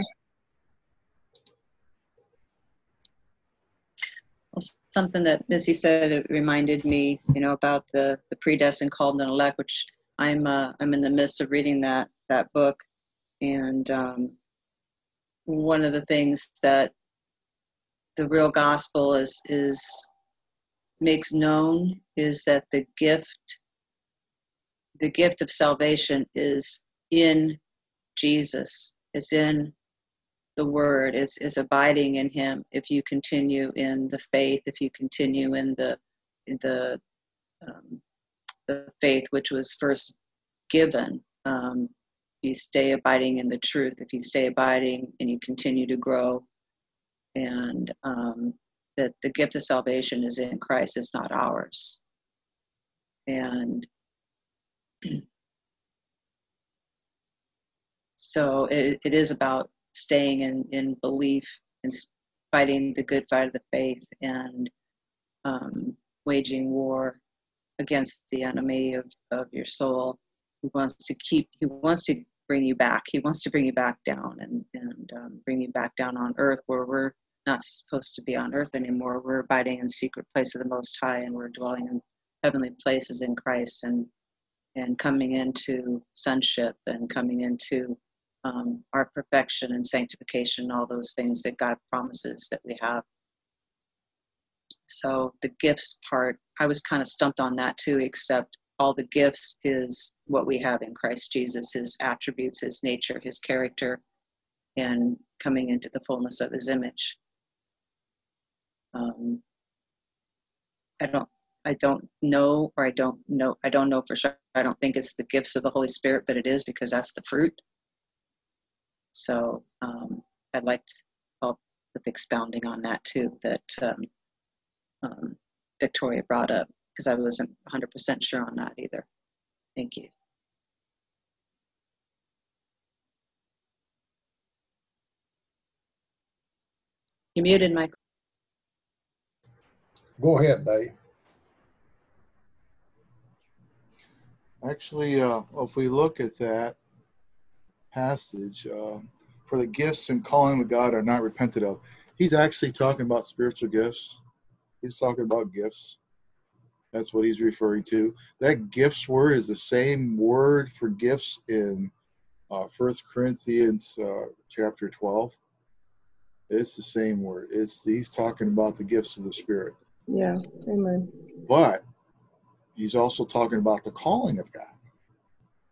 Well, something that Missy said, it reminded me, you know, about the, the predestined, called and elect, which I'm uh, I'm in the midst of reading that that book, and um, one of the things that the real gospel is is makes known is that the gift the gift of salvation is in Jesus. It's in the Word. It's, it's abiding in Him. If you continue in the faith, if you continue in the in the um, the faith which was first given, um, if you stay abiding in the truth, if you stay abiding and you continue to grow, and um, that the gift of salvation is in Christ, it's not ours. And so it, it is about staying in, in belief and fighting the good fight of the faith, and um, waging war against the enemy of, of your soul, who wants to keep, he wants to bring you back. He wants to bring you back down and, and um, bring you back down on earth, where we're not supposed to be on earth anymore. We're abiding in the secret place of the Most High, and we're dwelling in heavenly places in Christ, and and coming into sonship, and coming into um, our perfection and sanctification, all those things that God promises that we have. So the gifts part, I was kind of stumped on that too, except all the gifts is what we have in Christ Jesus, his attributes, his nature, his character, and coming into the fullness of his image. Um, I don't, I don't know, or I don't know, I don't know for sure. I don't think it's the gifts of the Holy Spirit, but it is, because that's the fruit. So um, I'd like to help with expounding on that too, that um, um, Victoria brought up, because I wasn't one hundred percent sure on that either. Thank you. You muted, Michael. Go ahead, Dave. Actually, uh, if we look at that passage, uh, for the gifts and calling of God are not repented of, he's actually talking about spiritual gifts. He's talking about gifts. That's what he's referring to. That gifts word is the same word for gifts in uh, First Corinthians uh, chapter twelve. It's the same word. It's he's talking about the gifts of the Spirit. Yeah, amen. But he's also talking about the calling of God.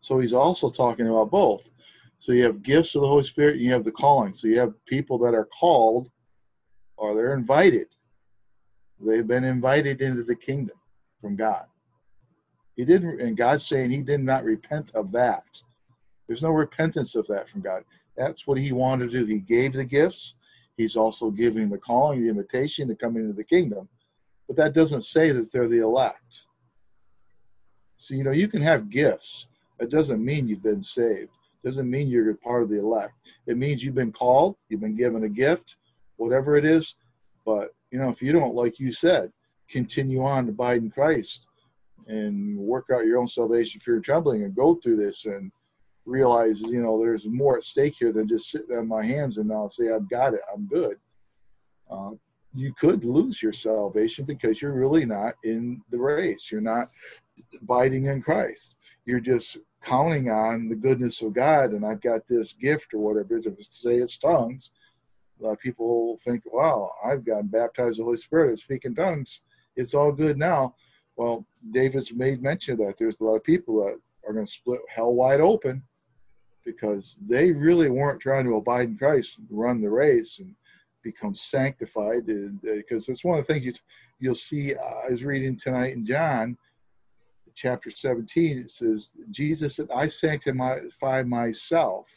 So he's also talking about both. So you have gifts of the Holy Spirit, and you have the calling. So you have people that are called, or they're invited. They've been invited into the kingdom from God. He didn't, and God's saying he did not repent of that. There's no repentance of that from God. That's what he wanted to do. He gave the gifts. He's also giving the calling, the invitation to come into the kingdom. But that doesn't say that they're the elect. So, you know, you can have gifts. It doesn't mean you've been saved. It doesn't mean you're part of the elect. It means you've been called, you've been given a gift, whatever it is. But, you know, if you don't, like you said, continue on to abide in Christ and work out your own salvation, fear, and trembling, and go through this and realize, you know, there's more at stake here than just sitting on my hands and now say, I've got it, I'm good. Uh, you could lose your salvation because you're really not in the race. You're not abiding in Christ. You're just counting on the goodness of God, and I've got this gift or whatever it is. If it's, say it's tongues, a lot of people think, wow, I've gotten baptized with the Holy Spirit and speak in tongues. It's all good now. Well, David's made mention of that. There's a lot of people that are going to split hell wide open because they really weren't trying to abide in Christ, run the race, and become sanctified. Because it's one of the things you, you'll see. Uh, I was reading tonight in John, chapter seventeen. It says, Jesus said, I sanctify myself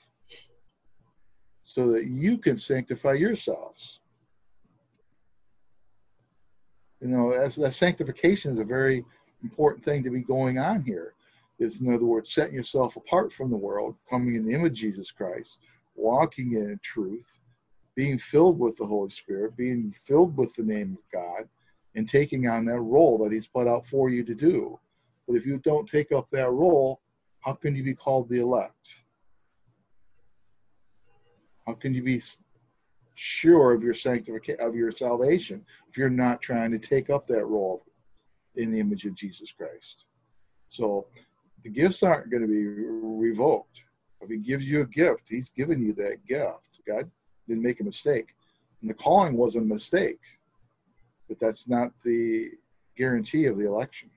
so that you can sanctify yourselves. You know, as that sanctification is a very important thing to be going on here. Is, in other words, setting yourself apart from the world, coming in the image of Jesus Christ, walking in truth, being filled with the Holy Spirit, being filled with the name of God, and taking on that role that he's put out for you to do. But if you don't take up that role, how can you be called the elect? How can you be sure of your sanctification, of your salvation, if you're not trying to take up that role in the image of Jesus Christ? So the gifts aren't going to be revoked. If he gives you a gift, he's given you that gift. God didn't make a mistake. And the calling wasn't a mistake. But that's not the guarantee of the election.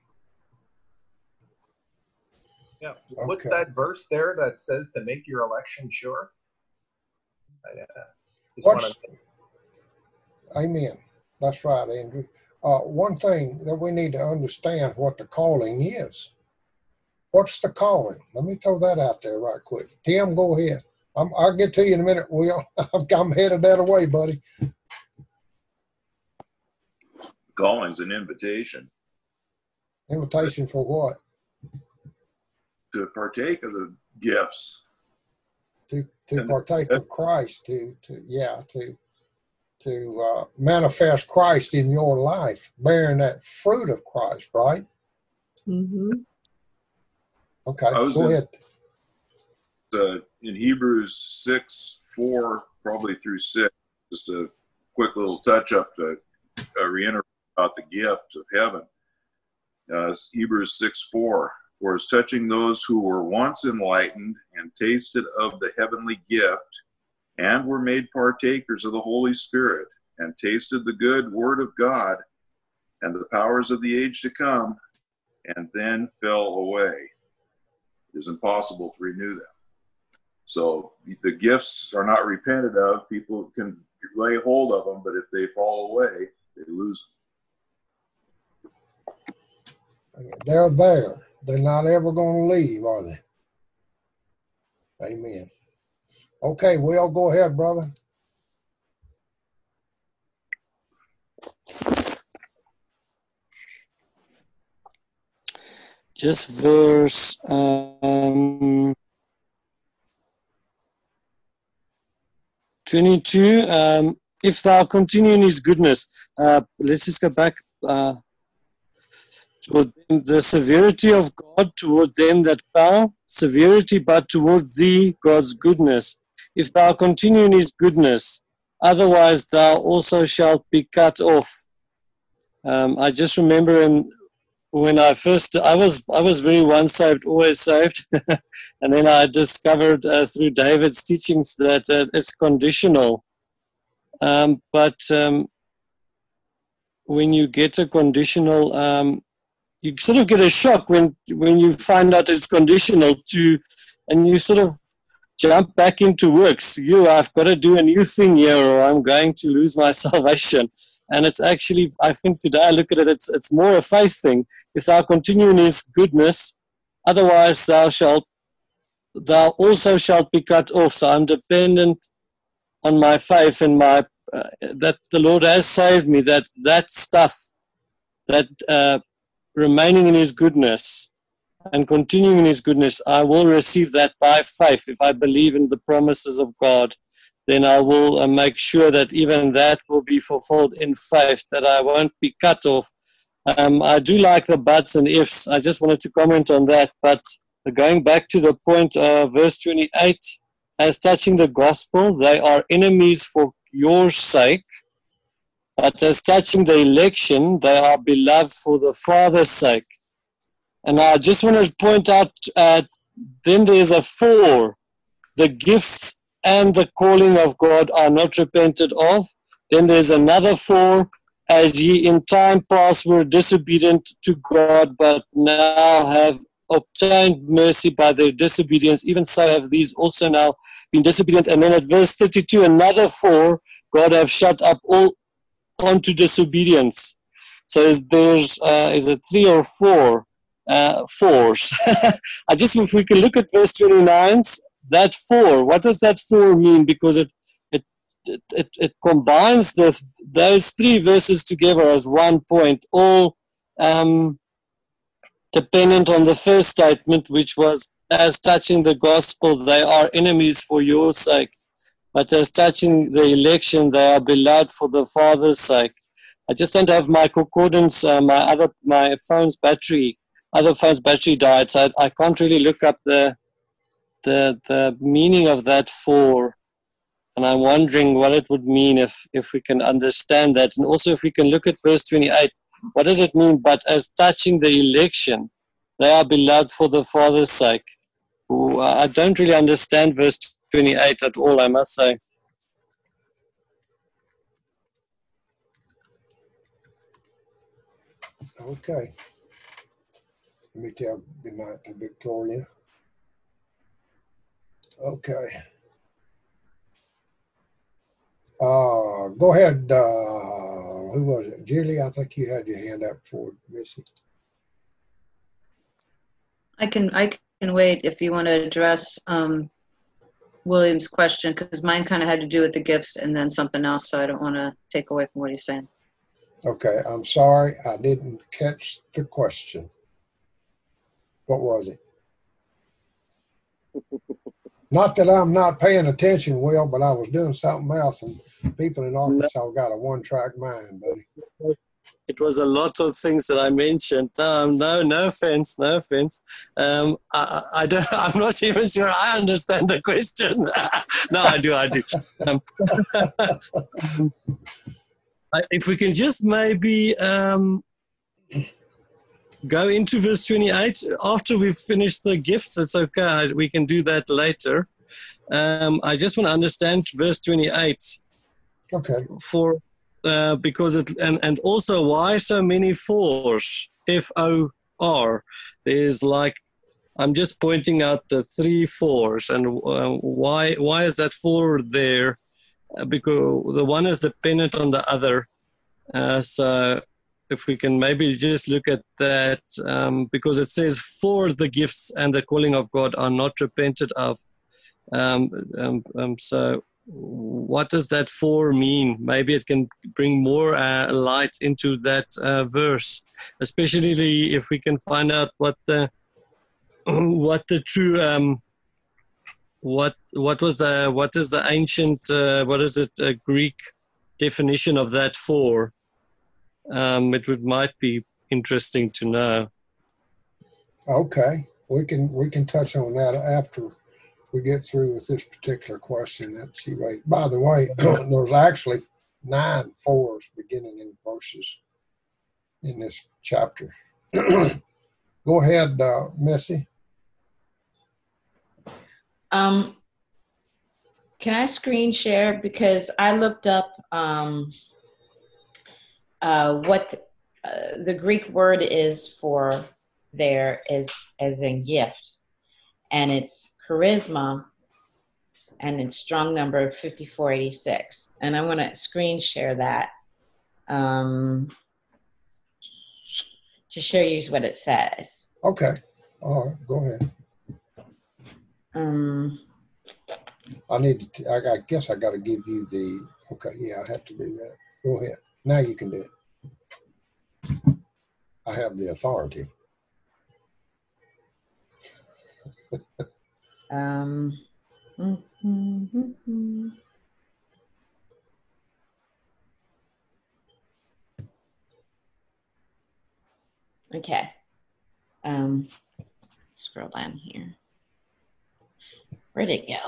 Yeah. What's that verse there that says to make your election sure? I, uh, just What's, wanna... Amen. That's right, Andrew. Uh, one thing that we need to understand what the calling is. What's the calling? Let me throw that out there right quick. Tim, go ahead. I'm, I'll get to you in a minute, Will. I'm headed that away, buddy. Calling's an invitation. Invitation for what? To partake of the gifts. To to partake of Christ. To to yeah. To to uh, manifest Christ in your life, bearing that fruit of Christ, right? Mm-hmm. Okay, go gonna, ahead. Uh, in Hebrews six, four, probably through six, just a quick little touch up to uh, reiterate about the gift of heaven. Uh, Hebrews six, four, whereas touching those who were once enlightened and tasted of the heavenly gift and were made partakers of the Holy Spirit and tasted the good word of God and the powers of the age to come, and then fell away. It is impossible to renew them. So the gifts are not repented of. People can lay hold of them, but if they fall away, they lose them. They're there. They're not ever going to leave, are they? Amen. Okay, Will, go ahead, brother. Just verse um, twenty-two. Um, if thou continue in his goodness, uh, let's just go back. Uh, toward them, the severity of God toward them that fell, severity, but toward thee, God's goodness. If thou continue in his goodness, otherwise thou also shalt be cut off. Um, I just remember in, when I first, I was I was very once saved, always saved. And then I discovered uh, through David's teachings that uh, it's conditional. Um, but um, when you get a conditional, um, you sort of get a shock when when you find out it's conditional to, and you sort of jump back into works. You, I've got to do a new thing here, or I'm going to lose my salvation. And it's actually, I think today I look at it, it's it's more a faith thing. If thou continue in his goodness, otherwise thou shalt, thou also shalt be cut off. So I'm dependent on my faith and my uh, that the Lord has saved me. That that stuff, that uh, remaining in his goodness and continuing in his goodness, I will receive that by faith. If I believe in the promises of God, then I will uh, make sure that even that will be fulfilled in faith, that I won't be cut off. Um, I do like the buts and ifs. I just wanted to comment on that. But going back to the point, uh, verse twenty-eight, as touching the gospel, they are enemies for your sake. But as touching the election, they are beloved for the Father's sake. And I just want to point out, uh, then there's a for. The gifts and the calling of God are not repented of. Then there's another for, as ye in time past were disobedient to God, but now have obtained mercy by their disobedience, even so have these also now been disobedient. And then at verse thirty-two, another for, God have shut up all onto disobedience. So is there's uh, is it three or four uh, fours? I just, if we can look at verse twenty-nine, that for, what does that for mean? Because it it it, it combines the those three verses together as one point, all um, dependent on the first statement, which was, as touching the gospel, they are enemies for your sake. But as touching the election, they are beloved for the Father's sake. I just don't have my concordance. Uh, my other my phone's battery, other phone's battery died, so I, I can't really look up the the the meaning of that for. And I'm wondering what it would mean if if we can understand that, and also if we can look at verse twenty-eight. What does it mean? But as touching the election, they are beloved for the Father's sake. Ooh, I don't really understand verse twenty-eight at all, I must say. Okay. Let me tell good night to Victoria. Okay. Uh, go ahead. Uh, who was it? Julie, I think you had your hand up for Missy. I can I can wait if you want to address um, William's question, because mine kind of had to do with the gifts and then something else, so I don't want to take away from what he's saying. Okay, I'm sorry, I didn't catch the question. What was it? Not that I'm not paying attention, Will, but I was doing something else, and people in Arkansas got a one-track mind, buddy. It was a lot of things that I mentioned. No, no, no offense, no offense. Um, I, I don't. I'm not even sure I understand the question. No, I do, I do. Um, if we can just maybe um, go into verse twenty-eight after we've finished the gifts. It's okay. We can do that later. Um, I just want to understand verse twenty-eight. Okay. For. Uh, because it and, and also why so many fours, F O R. There's like, I'm just pointing out the three fours, and uh, why why is that four there? Uh, because the one is dependent on the other. Uh, so if we can maybe just look at that, um, because it says, for the gifts and the calling of God are not repented of. Um, um, um, so what does that for mean? Maybe it can bring more uh, light into that uh, verse, especially if we can find out what the what the true um, what what was the what is the ancient uh, what is it uh, Greek definition of that for? Um, it would might be interesting to know. Okay, we can we can touch on that after we get through with this particular question. That's the way. By the way, there's actually nine fours beginning in verses in this chapter. Go ahead, uh, Missy. Um, can I screen share? Because I looked up um, uh, what uh, the Greek word is for there is as in gift, and it's charisma, and it's strong number fifty-four eighty-six. And I want to screen share that um, to show you what it says. Okay. All right. Go ahead. Um, I need to, I, I guess I got to give you the, okay, yeah, I have to do that. Go ahead. Now you can do it. I have the authority. um, mm-hmm. Okay. Um, scroll down here. Where'd it go?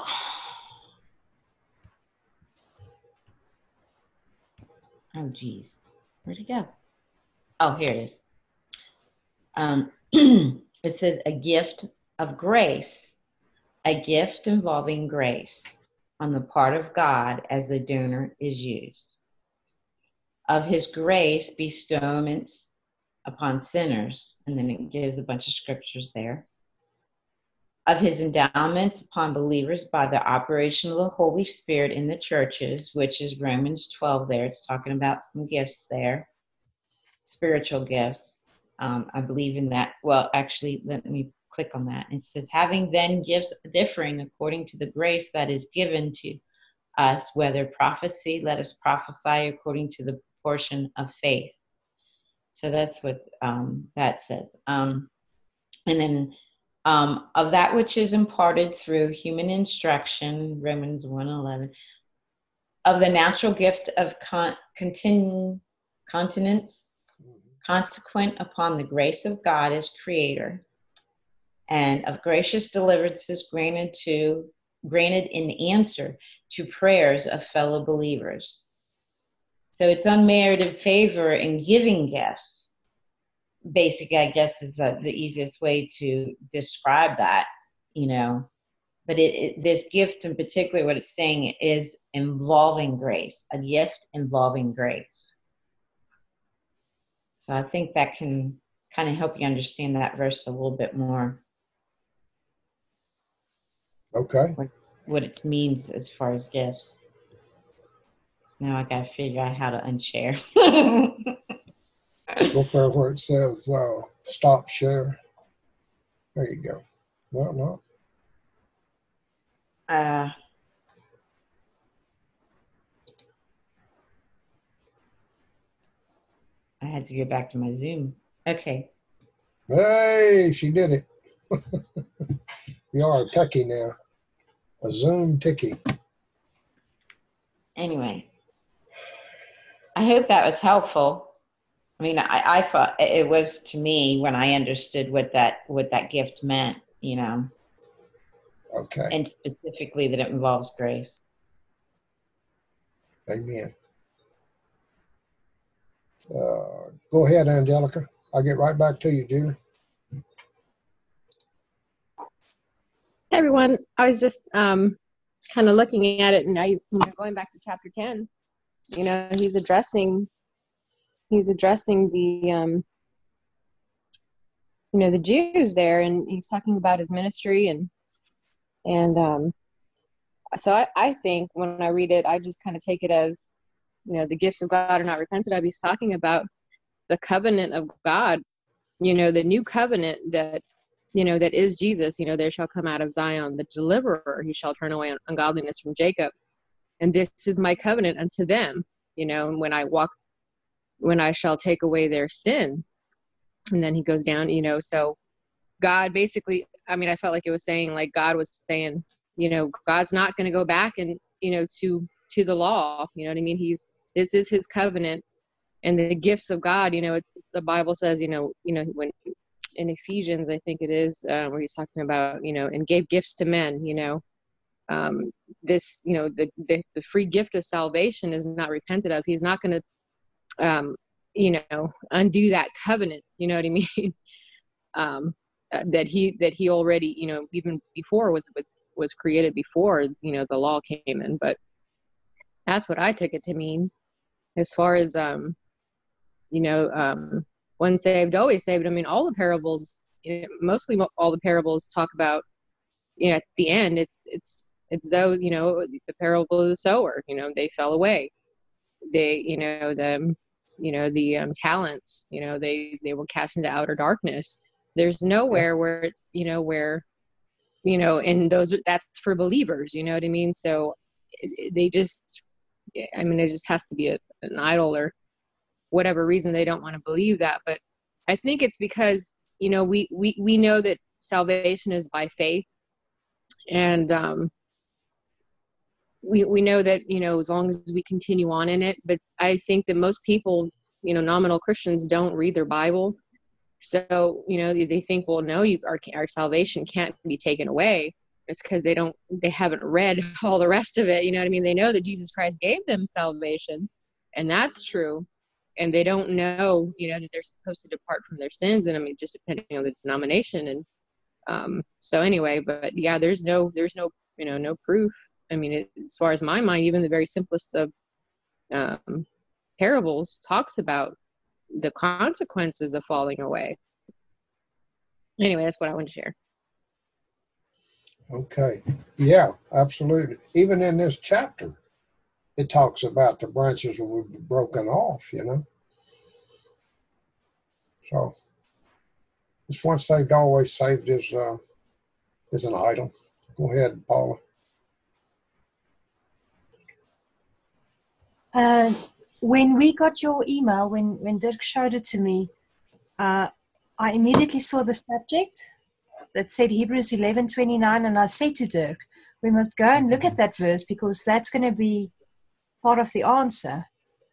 Oh, geez. Where'd it go? Oh, here it is. Um, it says a gift of grace, a gift involving grace on the part of God as the donor is used. Of his grace bestowments upon sinners, and then it gives a bunch of scriptures there. Of his endowments upon believers by the operation of the Holy Spirit in the churches, which is Romans twelve there. It's talking about some gifts there, spiritual gifts. Um, I believe in that. Well, actually, let me click on that. It says, having then gifts differing according to the grace that is given to us, whether prophecy, let us prophesy according to the proportion of faith. So that's what um, that says. Um, and then um, of that which is imparted through human instruction, Romans one eleven, of the natural gift of con- continu- continence, consequent upon the grace of God as creator, and of gracious deliverances granted to granted in answer to prayers of fellow believers. So it's unmerited favor in giving gifts. Basically, I guess is the, the easiest way to describe that, you know. But it, it, this gift in particular, what it's saying is involving grace, a gift involving grace. So I think that can kind of help you understand that verse a little bit more. Okay. What, what it means as far as gifts. Now I got to figure out how to unshare. Go up there where it says uh, stop share. There you go. No, no. Uh, I had to get back to my Zoom. Okay. Hey, she did it. You are a techie now. A Zoom techie. Anyway, I hope that was helpful. I mean, I, I thought it was to me when I understood what that what that gift meant, you know. Okay. And specifically that it involves grace. Amen. Uh, go ahead, Angelica. I'll get right back to you, Julie. Hey everyone, I was just um, kind of looking at it, and I, you know, going back to chapter ten, you know, he's addressing, he's addressing the, um, you know, the Jews there, and he's talking about his ministry, and and um, so I, I think when I read it, I just kind of take it as, you know, the gifts of God are not repented of. He's talking about the covenant of God, you know, the new covenant that, you know, that is Jesus. You know, there shall come out of Zion the deliverer. He shall turn away ungodliness from Jacob. And this is my covenant unto them, you know, and when I walk, when I shall take away their sin. And then he goes down, you know, so God basically, I mean, I felt like it was saying, like, God was saying, you know, God's not going to go back and, you know, to, to the law, you know what I mean? He's, this is his covenant, and the gifts of God, you know, it, the Bible says, you know, you know, when in Ephesians, I think it is, uh, where he's talking about, you know, and gave gifts to men, you know, um, this, you know, the, the, the free gift of salvation is not repented of. He's not going to, um, you know, undo that covenant, you know what I mean? um, uh, that he, that he already, you know, even before was, was, was created before, you know, the law came in. But that's what I took it to mean as far as, um, you know, um, once saved, always saved. I mean, all the parables, you know, mostly all the parables talk about, you know, at the end, it's, it's, it's those, you know, the parable of the sower, you know, they fell away. They, you know, the, you know, the um, talents, you know, they, they were cast into outer darkness. There's nowhere where it's, you know, where, you know, and those, that's for believers, you know what I mean? So it, it, they just, I mean, it just has to be a, an idol or whatever reason they don't want to believe that. But I think it's because, you know, we, we, we know that salvation is by faith. And um, we, we know that, you know, as long as we continue on in it, but I think that most people, you know, nominal Christians don't read their Bible. So, you know, they, they think, well, no, you, our, our salvation can't be taken away. It's because they don't, they haven't read all the rest of it. You know what I mean? They know that Jesus Christ gave them salvation, and that's true. And they don't know, you know, that they're supposed to depart from their sins. And I mean, just depending on the denomination. And um, so anyway, but yeah, there's no, there's no, you know, no proof. I mean, it, as far as my mind, even the very simplest of um, parables talks about the consequences of falling away. Anyway, that's what I wanted to share. Okay. Yeah, absolutely. Even in this chapter, it talks about the branches that would be broken off, you know. So, this once saved, always saved is, uh, is an idol. Go ahead, Paula. Uh, when we got your email, when, when Dirk showed it to me, uh, I immediately saw the subject that said Hebrews eleven twenty-nine, and I said to Dirk, we must go and look at that verse because that's going to be part of the answer.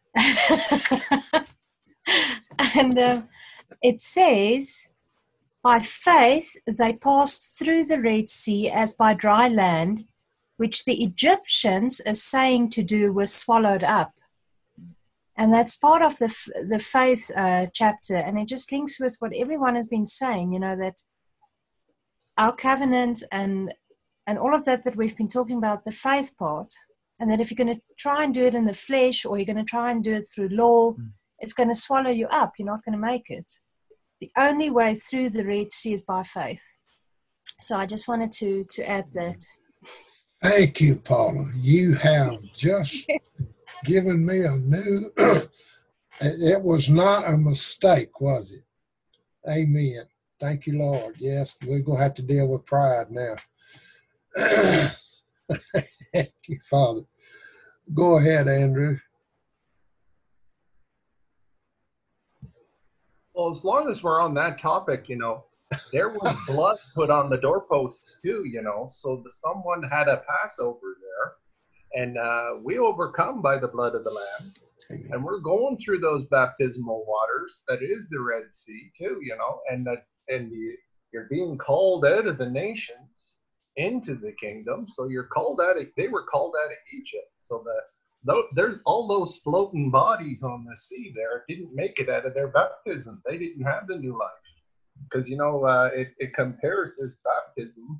And uh, it says, by faith they passed through the Red Sea as by dry land, which the Egyptians, essaying to do, were swallowed up. And that's part of the the faith uh, chapter, and it just links with what everyone has been saying, you know, that our covenant and and all of that that we've been talking about, the faith part, and that if you're going to try and do it in the flesh or you're going to try and do it through law, mm. it's going to swallow you up. You're not going to make it. The only way through the Red Sea is by faith. So I just wanted to to add that. Thank you, Paula. You have just given me a new, it was not a mistake, was it? Amen. Thank you, Lord. Yes, we're going to have to deal with pride now. Thank you, Father. Go ahead, Andrew. Well, as long as we're on that topic, you know, there was blood put on the doorposts too, you know, so the, someone had a Passover there, and uh, we overcome by the blood of the Lamb. Amen. And we're going through those baptismal waters. That is the Red Sea too, you know, and that and the, you're being called out of the nations into the kingdom. So you're called out of, they were called out of Egypt. So the there's all those floating bodies on the sea there didn't make it out of their baptism. They didn't have the new life. Because, you know, uh, it, it compares this baptism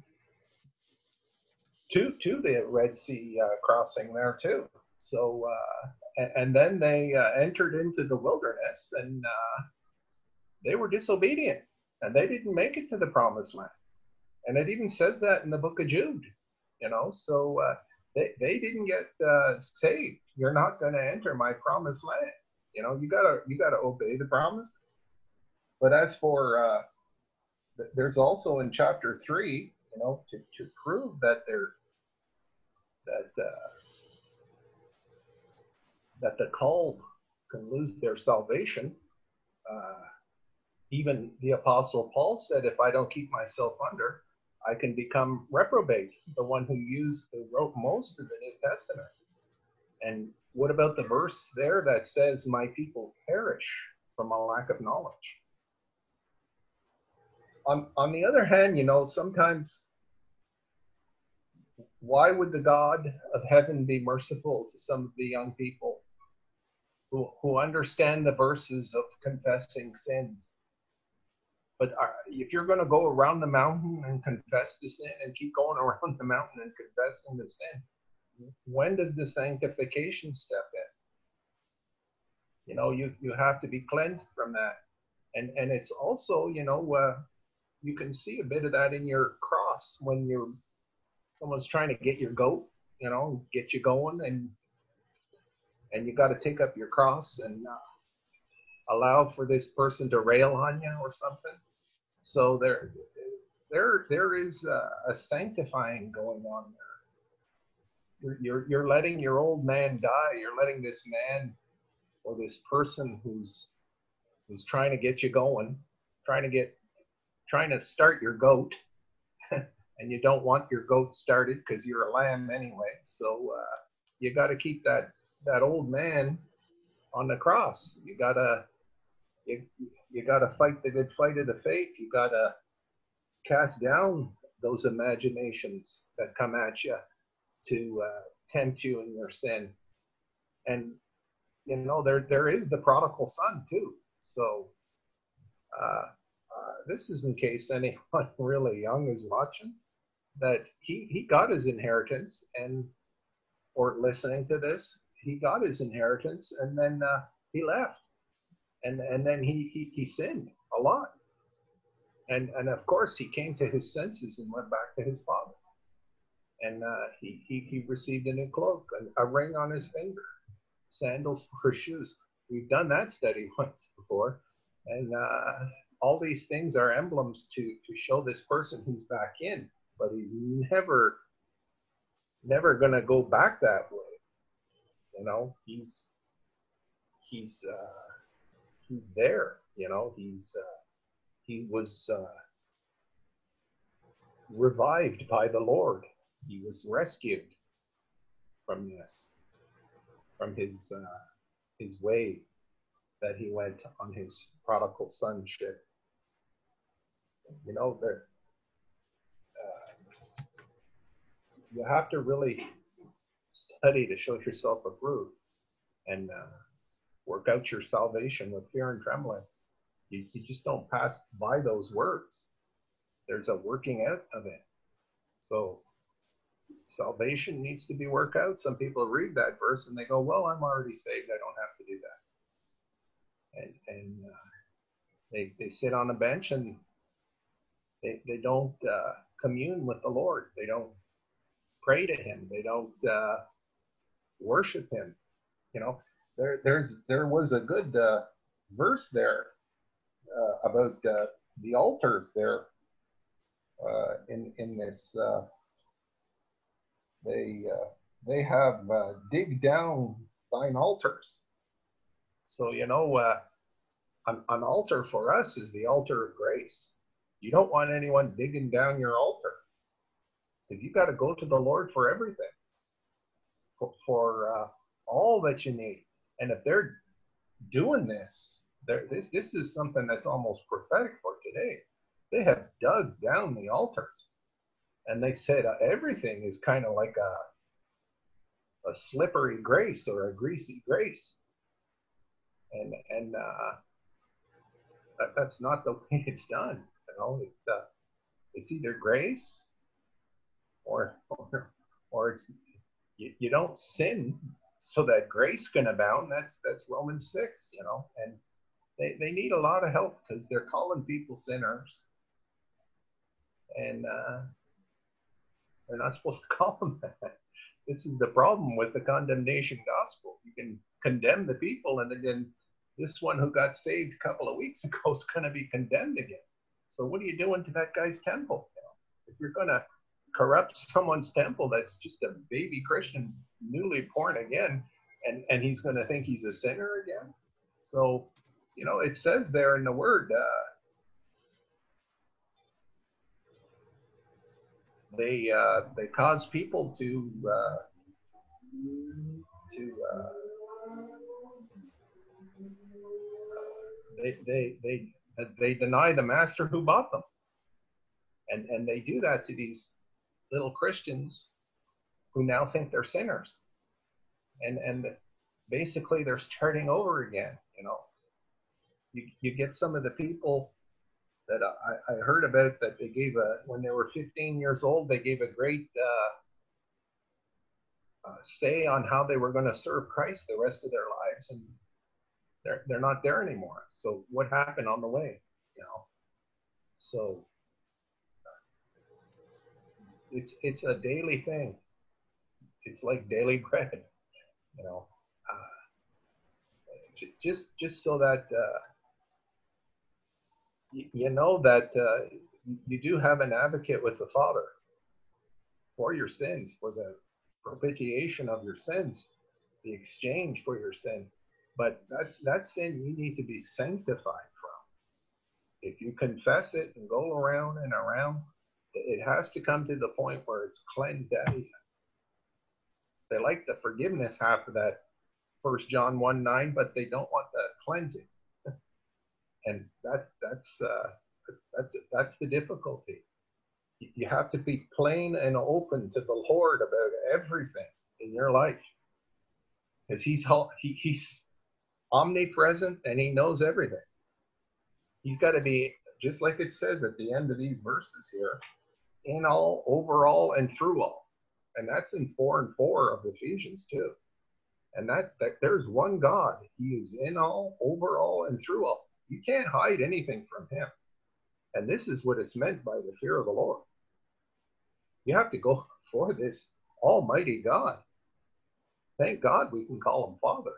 to to the Red Sea uh, crossing there too. So, uh, and, and then they uh, entered into the wilderness, and uh, they were disobedient, and they didn't make it to the promised land. And it even says that in the book of Jude, you know, so uh, they, they didn't get uh, saved. You're not going to enter my promised land. You know, you gotta, you gotta obey the promises. But as for, uh, there's also in chapter three, you know, to, to prove that they're, that, uh, that the called can lose their salvation. Uh, even the Apostle Paul said, if I don't keep myself under, I can become reprobate, the one who used, who wrote most of the New Testament. And what about the verse there that says, my people perish from a lack of knowledge? On, on the other hand, you know, sometimes, why would the God of heaven be merciful to some of the young people who, who understand the verses of confessing sins? But are, if you're going to go around the mountain and confess the sin and keep going around the mountain and confessing the sin, when does the sanctification step in? you know, you, you have to be cleansed from that. And, and it's also, you know, uh, you can see a bit of that in your cross when you're, someone's trying to get your goat, you know, get you going, and, and you got to take up your cross and uh, allow for this person to rail on you or something. So there, there, there is a, a sanctifying going on there. You're, you're, you're letting your old man die. You're letting this man or this person who's, who's trying to get you going, trying to get, trying to start your goat, and you don't want your goat started because you're a lamb anyway. So uh, you got to keep that, that old man on the cross. You gotta, you, you gotta fight the good fight of the faith. You gotta cast down those imaginations that come at you to uh, tempt you in your sin. And you know, there there is the prodigal son too. So uh, uh, this is in case anyone really young is watching, that he he got his inheritance, and or listening to this, he got his inheritance, and then uh, he left, and and then he, he he sinned a lot, and and of course he came to his senses and went back to his father, and uh, he, he he received a new cloak, a, a ring on his finger, sandals for his shoes. We've done that study once before, and uh, all these things are emblems to to show this person who's back in, but he's never never gonna go back that way. You know, he's he's uh, he's there. You know, he's uh, he was uh, revived by the Lord. He was rescued from this, from his uh, his way that he went on his prodigal sonship. You know, there uh, you have to really study to show yourself approved, and uh, work out your salvation with fear and trembling. You, you just don't pass by those words. There's a working out of it. So salvation needs to be worked out. Some people read that verse and they go, well, I'm already saved. I don't have to do that. And, and uh, they, they sit on a bench and they, they don't uh, commune with the Lord. They don't pray to him. They don't uh, worship him. You know, there there's there was a good uh, verse there uh, about uh, the altars there uh, in in this. Uh, they uh, they have uh, dig down thine altars. So you know, uh, an, an altar for us is the altar of grace. You don't want anyone digging down your altar, because you got to go to the Lord for everything, for, for uh, all that you need. And if they're doing this, this this is something that's almost prophetic for today. They have dug down the altars, and they said uh, everything is kind of like a a slippery grace or a greasy grace, and and uh, that, that's not the way it's done. You know, it's uh, it's either grace or or, or it's you, you don't sin so that grace can abound. That's that's Romans six, you know, and they, they need a lot of help because they're calling people sinners, and uh, they're not supposed to call them that. This is the problem with the condemnation gospel. You can condemn the people, and then this one who got saved a couple of weeks ago is going to be condemned again. So what are you doing to that guy's temple? You know, if you're going to corrupt someone's temple that's just a baby Christian, newly born again, and, and he's going to think he's a sinner again. So, you know, it says there in the word, uh, they uh, they cause people to uh, to uh, they they they they deny the master who bought them, and and they do that to these little Christians who now think they're sinners, and and basically they're starting over again. You know, you you get some of the people that I, I heard about that they gave a, when they were fifteen years old, they gave a great uh, uh, say on how they were going to serve Christ the rest of their lives. And they're they're not there anymore. So what happened on the way? You know, so it's it's a daily thing. It's like daily bread. You know, uh, just just so that uh, you, you know that uh, you do have an advocate with the Father for your sins, for the propitiation of your sins, the exchange for your sin. But that's that sin you need to be sanctified from. If you confess it and go around and around, it has to come to the point where it's cleansed out of you. They like the forgiveness half of that First John one nine, but they don't want the cleansing. And that's that's uh, that's that's the difficulty. You have to be plain and open to the Lord about everything in your life, because he's he, he's omnipresent and he knows everything. He's got to be, just like it says at the end of these verses here, in all, over all, and through all. And that's in four and four of Ephesians too. And that, that there's one God. He is in all, over all, and through all. You can't hide anything from him. And this is what it's meant by the fear of the Lord. You have to go for this almighty God. Thank God we can call him Father.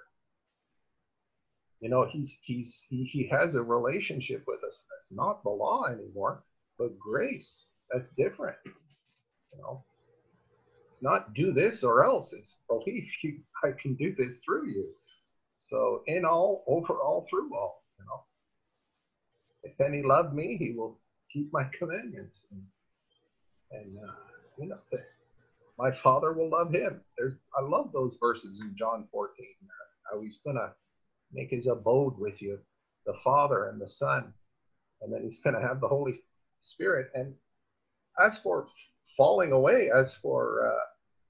You know, he's he's he, he has a relationship with us that's not the law anymore, but grace. That's different. You know, it's not do this or else. It's believe you, I can do this through you. So in all, over all, through all. You know, if any love me, he will keep my commandments, and, and uh, you know, my Father will love him. There's, I love those verses in John fourteen. How he's gonna make his abode with you, the Father and the Son, and then he's gonna have the Holy Spirit. And as for falling away, as for uh,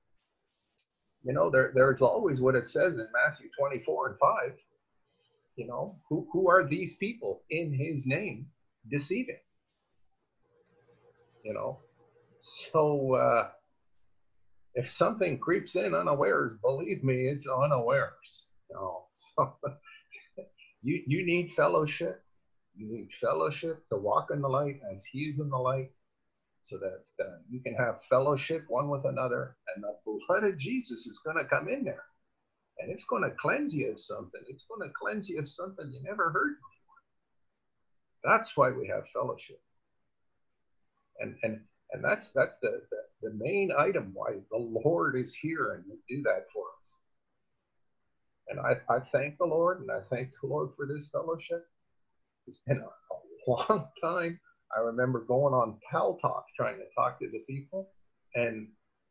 you know, there there's always what it says in Matthew twenty-four and five. You know, who who are these people in his name deceiving? You know, so uh, if something creeps in unawares, believe me, it's unawares. You know, so you you need fellowship. You need fellowship to walk in the light as he is in the light, so that uh, you can have fellowship one with another, and the blood of Jesus is going to come in there, and it's going to cleanse you of something. It's going to cleanse you of something you never heard before. That's why we have fellowship, and and and that's that's the the, the main item why the Lord is here and will do that for us. And I, I thank the Lord, and I thank the Lord for this fellowship. It's been a, a long time. I remember going on Pal Talk trying to talk to the people, and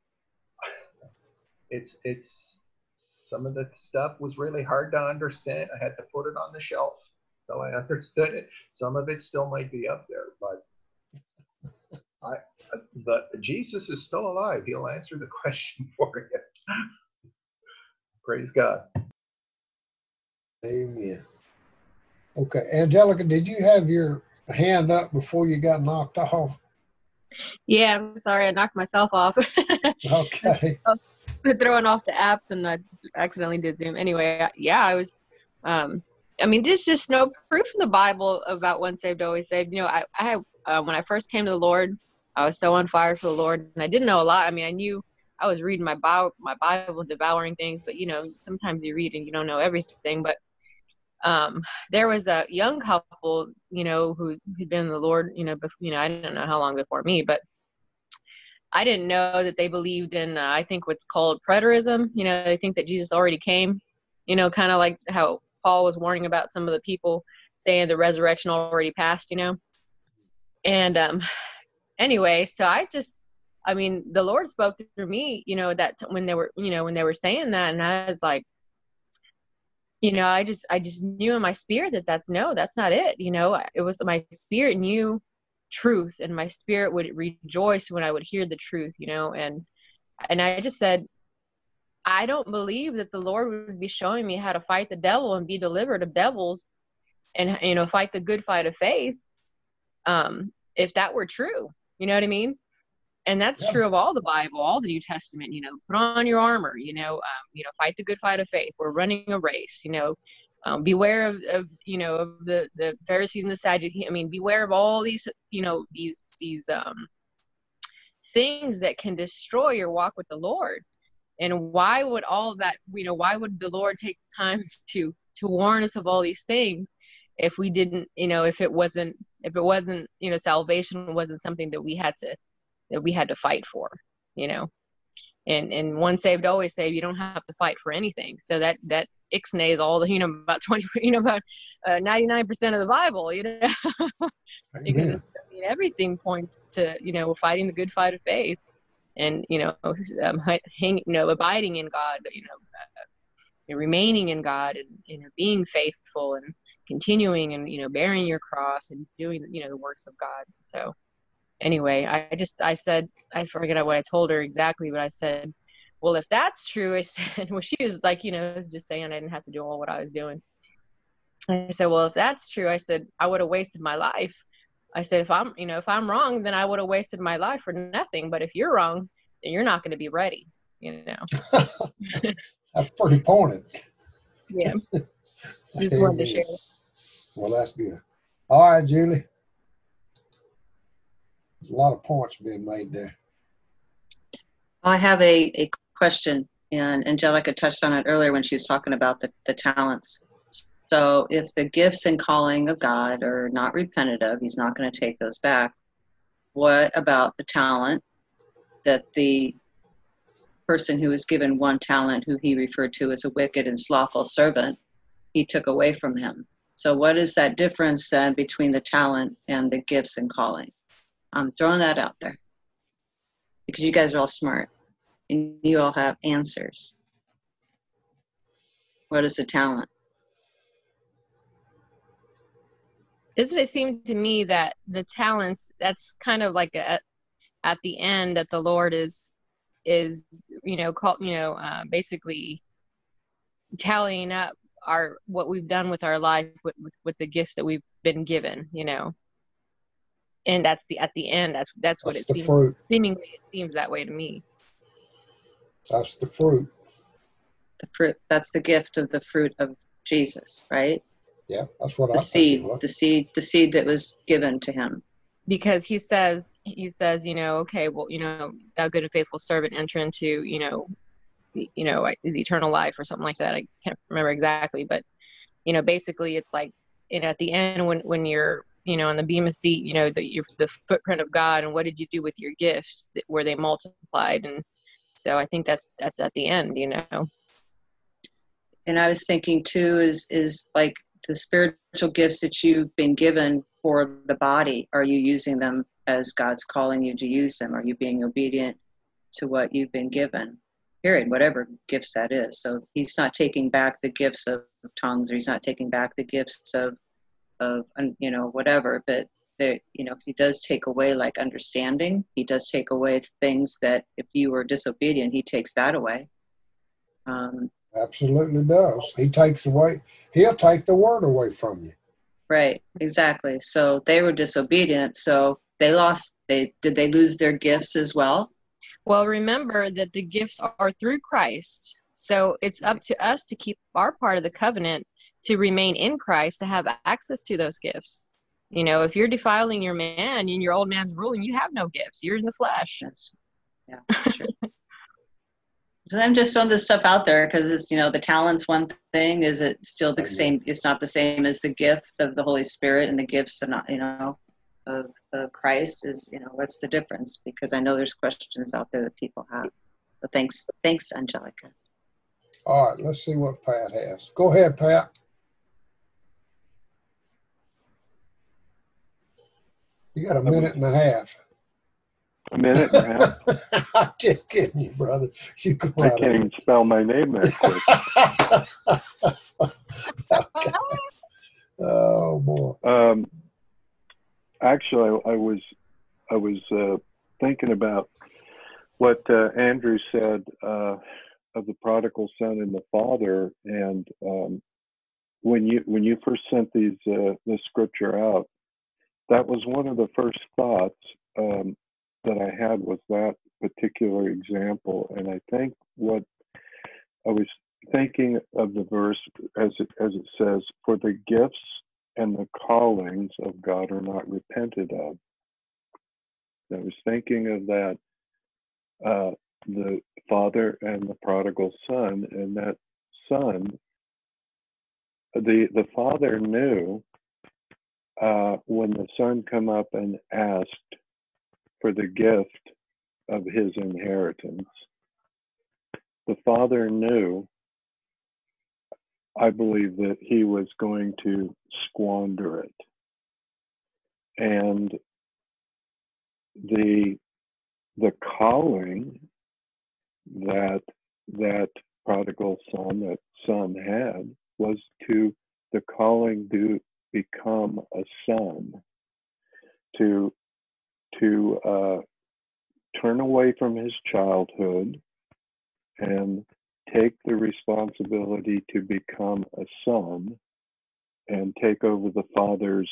it's it's some of the stuff was really hard to understand. I had to put it on the shelf so I understood it. Some of it still might be up there, but I but Jesus is still alive. He'll answer the question for you. Praise God. Amen. Okay, Angelica, did you have your hand up before you got knocked off? Yeah, I'm sorry, I knocked myself off. Okay. Throwing off the apps, and I accidentally did Zoom. Anyway, yeah, I was. Um, I mean, there's just no proof in the Bible about once saved, always saved. You know, I, I uh, when I first came to the Lord, I was so on fire for the Lord, and I didn't know a lot. I mean, I knew I was reading my Bible, my Bible, devouring things, but you know, sometimes you read and you don't know everything. But um, there was a young couple, you know, who had been in the Lord, you know, before, you know, I didn't know how long before me, but I didn't know that they believed in, uh, I think what's called preterism. You know, they think that Jesus already came, you know, kind of like how Paul was warning about some of the people saying the resurrection already passed, you know. And um, anyway, so I just, I mean, the Lord spoke through me, you know, that t- when they were, you know, when they were saying that, and I was like, you know, I just, I just knew in my spirit that that's, no, that's not it. You know, it was my spirit knew truth, and my spirit would rejoice when I would hear the truth, you know, and, and I just said, I don't believe that the Lord would be showing me how to fight the devil and be delivered of devils and, you know, fight the good fight of faith. Um, if that were true, you know what I mean? And that's Yeah. true of all the Bible, all the New Testament, you know, put on your armor, you know, um, you know, fight the good fight of faith. We're running a race, you know, um, beware of, of, you know, of the, the Pharisees and the Sadducees. I mean, beware of all these, you know, these, these um, things that can destroy your walk with the Lord. And why would all that, you know, why would the Lord take time to, to warn us of all these things if we didn't, you know, if it wasn't, if it wasn't, you know, salvation wasn't something that we had to, that we had to fight for, you know? And and once saved, always saved. You don't have to fight for anything. So that that ixnays all the, you know, about twenty, you know, about uh, ninety-nine percent of the Bible, you know, because it's, I mean, everything points to, you know, fighting the good fight of faith, and you know, um, hang, you know, abiding in God, you know, uh, remaining in God, and you know, being faithful and continuing, and you know, bearing your cross and doing, you know, the works of God. So. Anyway, I just, I said, I forget what I told her exactly, but I said, well, if that's true, I said, well, she was like, you know, just saying I didn't have to do all what I was doing. I said, well, if that's true, I said, I would have wasted my life. I said, if I'm, you know, if I'm wrong, then I would have wasted my life for nothing. But if you're wrong, then you're not going to be ready, you know. That's pretty pointed. Yeah. Just wanted to share. Well, that's good. All right, Julie. There's a lot of points being made there. I have a, a question, and Angelica touched on it earlier when she was talking about the, the talents. So if the gifts and calling of God are not repented of, he's not going to take those back. What about the talent that the person who was given one talent, who he referred to as a wicked and slothful servant, he took away from him? So what is that difference then between the talent and the gifts and calling? I'm throwing that out there because you guys are all smart and you all have answers. What is the talent? Doesn't it seem to me that the talents, that's kind of like a, at the end that the Lord is, is, you know, called, you know, uh, basically tallying up our, what we've done with our life with, with, with the gifts that we've been given, you know. And that's the, at the end, that's, that's what That's it the seems, fruit. seemingly it seems that way to me. That's the fruit. The fruit, that's the gift of the fruit of Jesus, right? Yeah, that's what the I seed, think it was. the seed, the seed that was given to him. Because he says, he says, you know, okay, well, you know, thou good and faithful servant, enter into, you know, you know, is eternal life or something like that. I can't remember exactly, but, you know, basically it's like, you know, at the end when, when you're, you know, on the bema seat, you know, the, you're the footprint of God, and what did you do with your gifts? Were they multiplied? And so I think that's, that's at the end, you know. And I was thinking too, is, is like the spiritual gifts that you've been given for the body, are you using them as God's calling you to use them? Are you being obedient to what you've been given? Period, whatever gifts that is. So he's not taking back the gifts of tongues, or he's not taking back the gifts of, of you know, whatever, but there, you know, he does take away like understanding. He does take away things that if you were disobedient, he takes that away. Um, Absolutely does. He takes away, he'll take the word away from you. Right, exactly. So they were disobedient. So they lost, they did they lose their gifts as well? Well, remember that the gifts are through Christ. So it's up to us to keep our part of the covenant, to remain in Christ, to have access to those gifts. You know, if you're defiling your man and your old man's ruling, you have no gifts. You're in the flesh. That's, yeah, that's true. So I'm just throwing this stuff out there because it's, you know, the talent's one thing. Is it still the same? It's not the same as the gift of the Holy Spirit, and the gifts are not, you know, of, of Christ is, you know, what's the difference? Because I know there's questions out there that people have. But thanks, thanks, Angelica. All right, let's see what Pat has. Go ahead, Pat. You got a minute and a half. A minute and a half? I'm just kidding you, brother. You go I right can't ahead. even spell my name that quick. Okay. Oh boy. Um, actually, I, I was I was uh, thinking about what uh, Andrew said uh, of the prodigal son and the father, and um, when you when you first sent these uh, this scripture out, that was one of the first thoughts um, that I had, was that particular example. And I think what I was thinking of the verse as it, as it says, for the gifts and the callings of God are not repented of. I was thinking of that, uh, the father and the prodigal son, and that son, the, the father knew uh, when the son come up and asked for the gift of his inheritance, the father knew, I believe, that he was going to squander it. And the the calling that that prodigal son, that son had, was to the calling to become a son, to to uh, turn away from his childhood and take the responsibility to become a son and take over the father's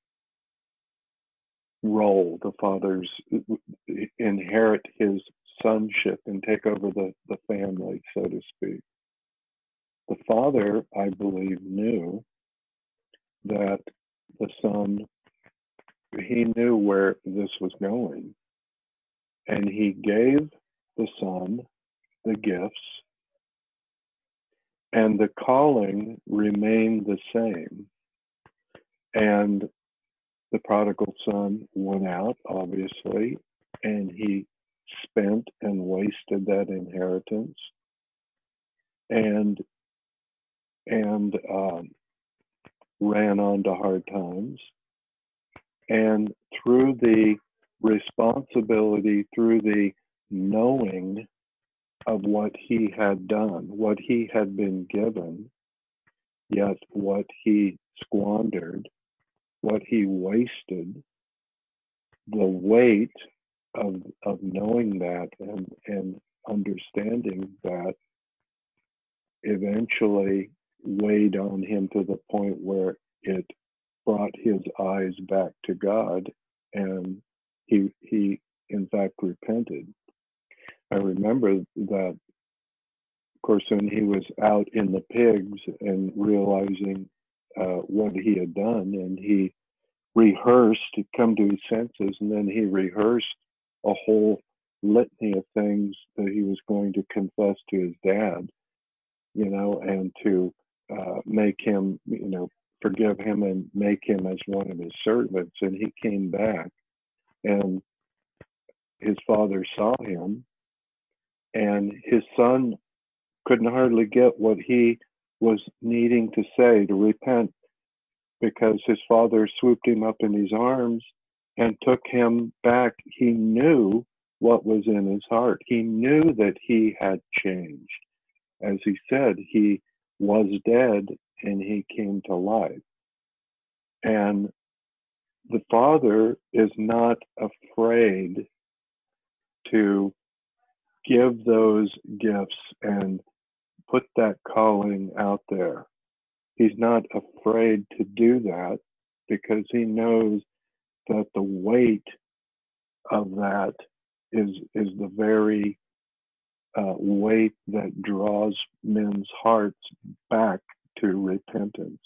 role, the father's inherit his sonship and take over the, the family, so to speak. The father, I believe, knew that the son, he knew where this was going, and he gave the son the gifts, and the calling remained the same. And the prodigal son went out, obviously, and he spent and wasted that inheritance, and and um, ran on to hard times. And through the responsibility, through the knowing of what he had done, what he had been given, yet what he squandered, what he wasted, the weight of of knowing that and, and understanding that eventually weighed on him to the point where it brought his eyes back to God, and he he in fact repented. I remember that, of course, when he was out in the pigs and realizing uh, what he had done, and he rehearsed to come to his senses, and then he rehearsed a whole litany of things that he was going to confess to his dad, you know, and to uh, make him, you know, forgive him and make him as one of his servants. And he came back, and his father saw him, and his son couldn't hardly get what he was needing to say to repent, because his father swooped him up in his arms and took him back. He knew what was in his heart. He knew that he had changed. As he said, he was dead and he came to life. And the father is not afraid to give those gifts and put that calling out there. He's not afraid to do that because he knows that the weight of that is is the very uh, weight that draws men's hearts back to repentance.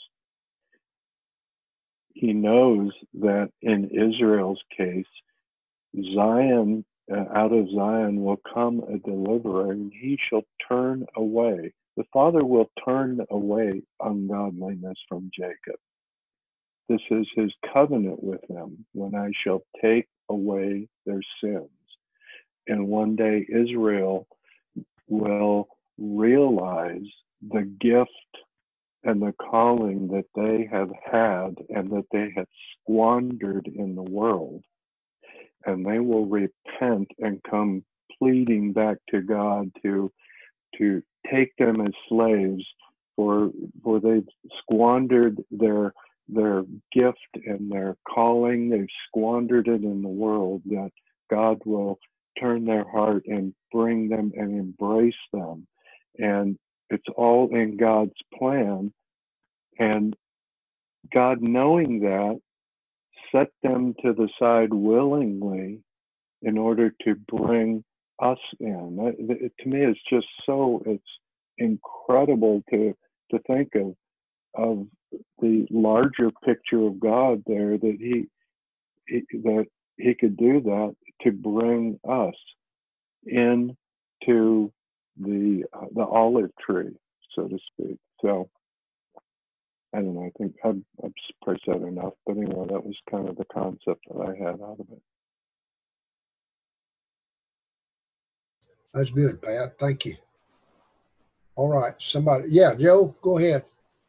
He knows that in Israel's case, Zion, uh, out of Zion will come a deliverer, and he shall turn away. The Father will turn away ungodliness from Jacob. This is his covenant with them, when I shall take away their sins. And one day Israel will realize the gift and the calling that they have had and that they have squandered in the world. And they will repent and come pleading back to God to to take them as slaves, for for they've squandered their their gift and their calling. They've squandered it in the world, that God will turn their heart and bring them and embrace them. And it's all in God's plan. And God, knowing that, set them to the side willingly in order to bring us in. It, to me, it's just so, it's incredible to to think of of the larger picture of God there, that he, he that he could do that to bring us into the uh, the olive tree, so to speak. So I don't know. I think I've, I've probably said enough, but anyway, that was kind of the concept that I had out of it. That's good, Pat. Thank you. All right, somebody. Yeah, Joe, go ahead.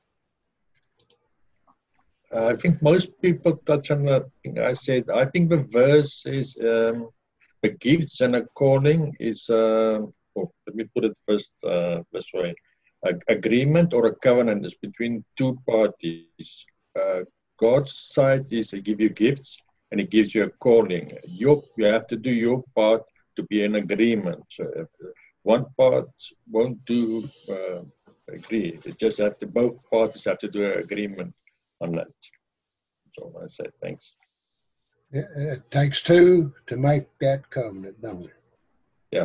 Uh, I think most people touch on the thing I said. I think the verse is um, the gifts and a calling is, uh, oh, let me put it first uh, this way. A agreement or a covenant is between two parties. Uh, God's side is He gives you gifts and He gives you a calling. Your, you have to do your part to be in agreement. So if one part won't do uh, agree, it just have to, both parties have to do an agreement on that. So I say thanks. It, it takes two to make that covenant, don't it? Yeah.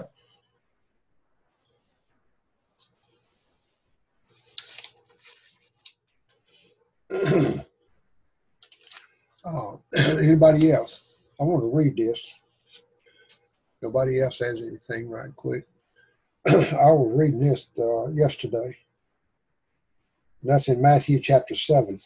uh, anybody else? I want to read this. Nobody else has anything right quick. I was reading this uh, yesterday. And that's in Matthew chapter seven.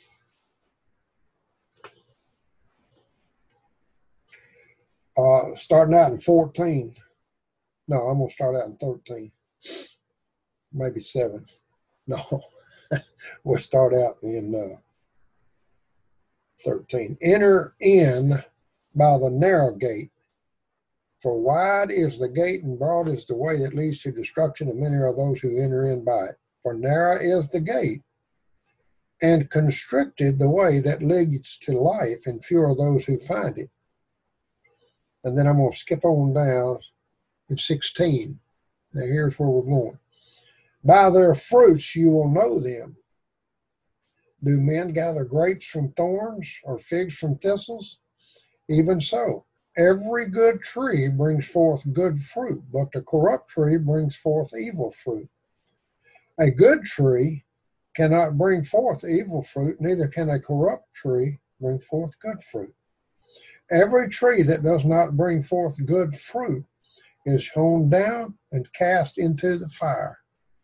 Uh, starting out in fourteen. No, I'm going to start out in thirteen. Maybe seven. No, we'll start out in uh, thirteen. Enter in by the narrow gate. For wide is the gate and broad is the way that leads to destruction, and many are those who enter in by it. For narrow is the gate, and constricted the way that leads to life, and few are those who find it. And then I'm going to skip on down in sixteen. Now here's where we're going. By their fruits you will know them. Do men gather grapes from thorns or figs from thistles? Even so, every good tree brings forth good fruit, but the corrupt tree brings forth evil fruit. A good tree cannot bring forth evil fruit, neither can a corrupt tree bring forth good fruit. Every tree that does not bring forth good fruit is hewn down and cast into the fire.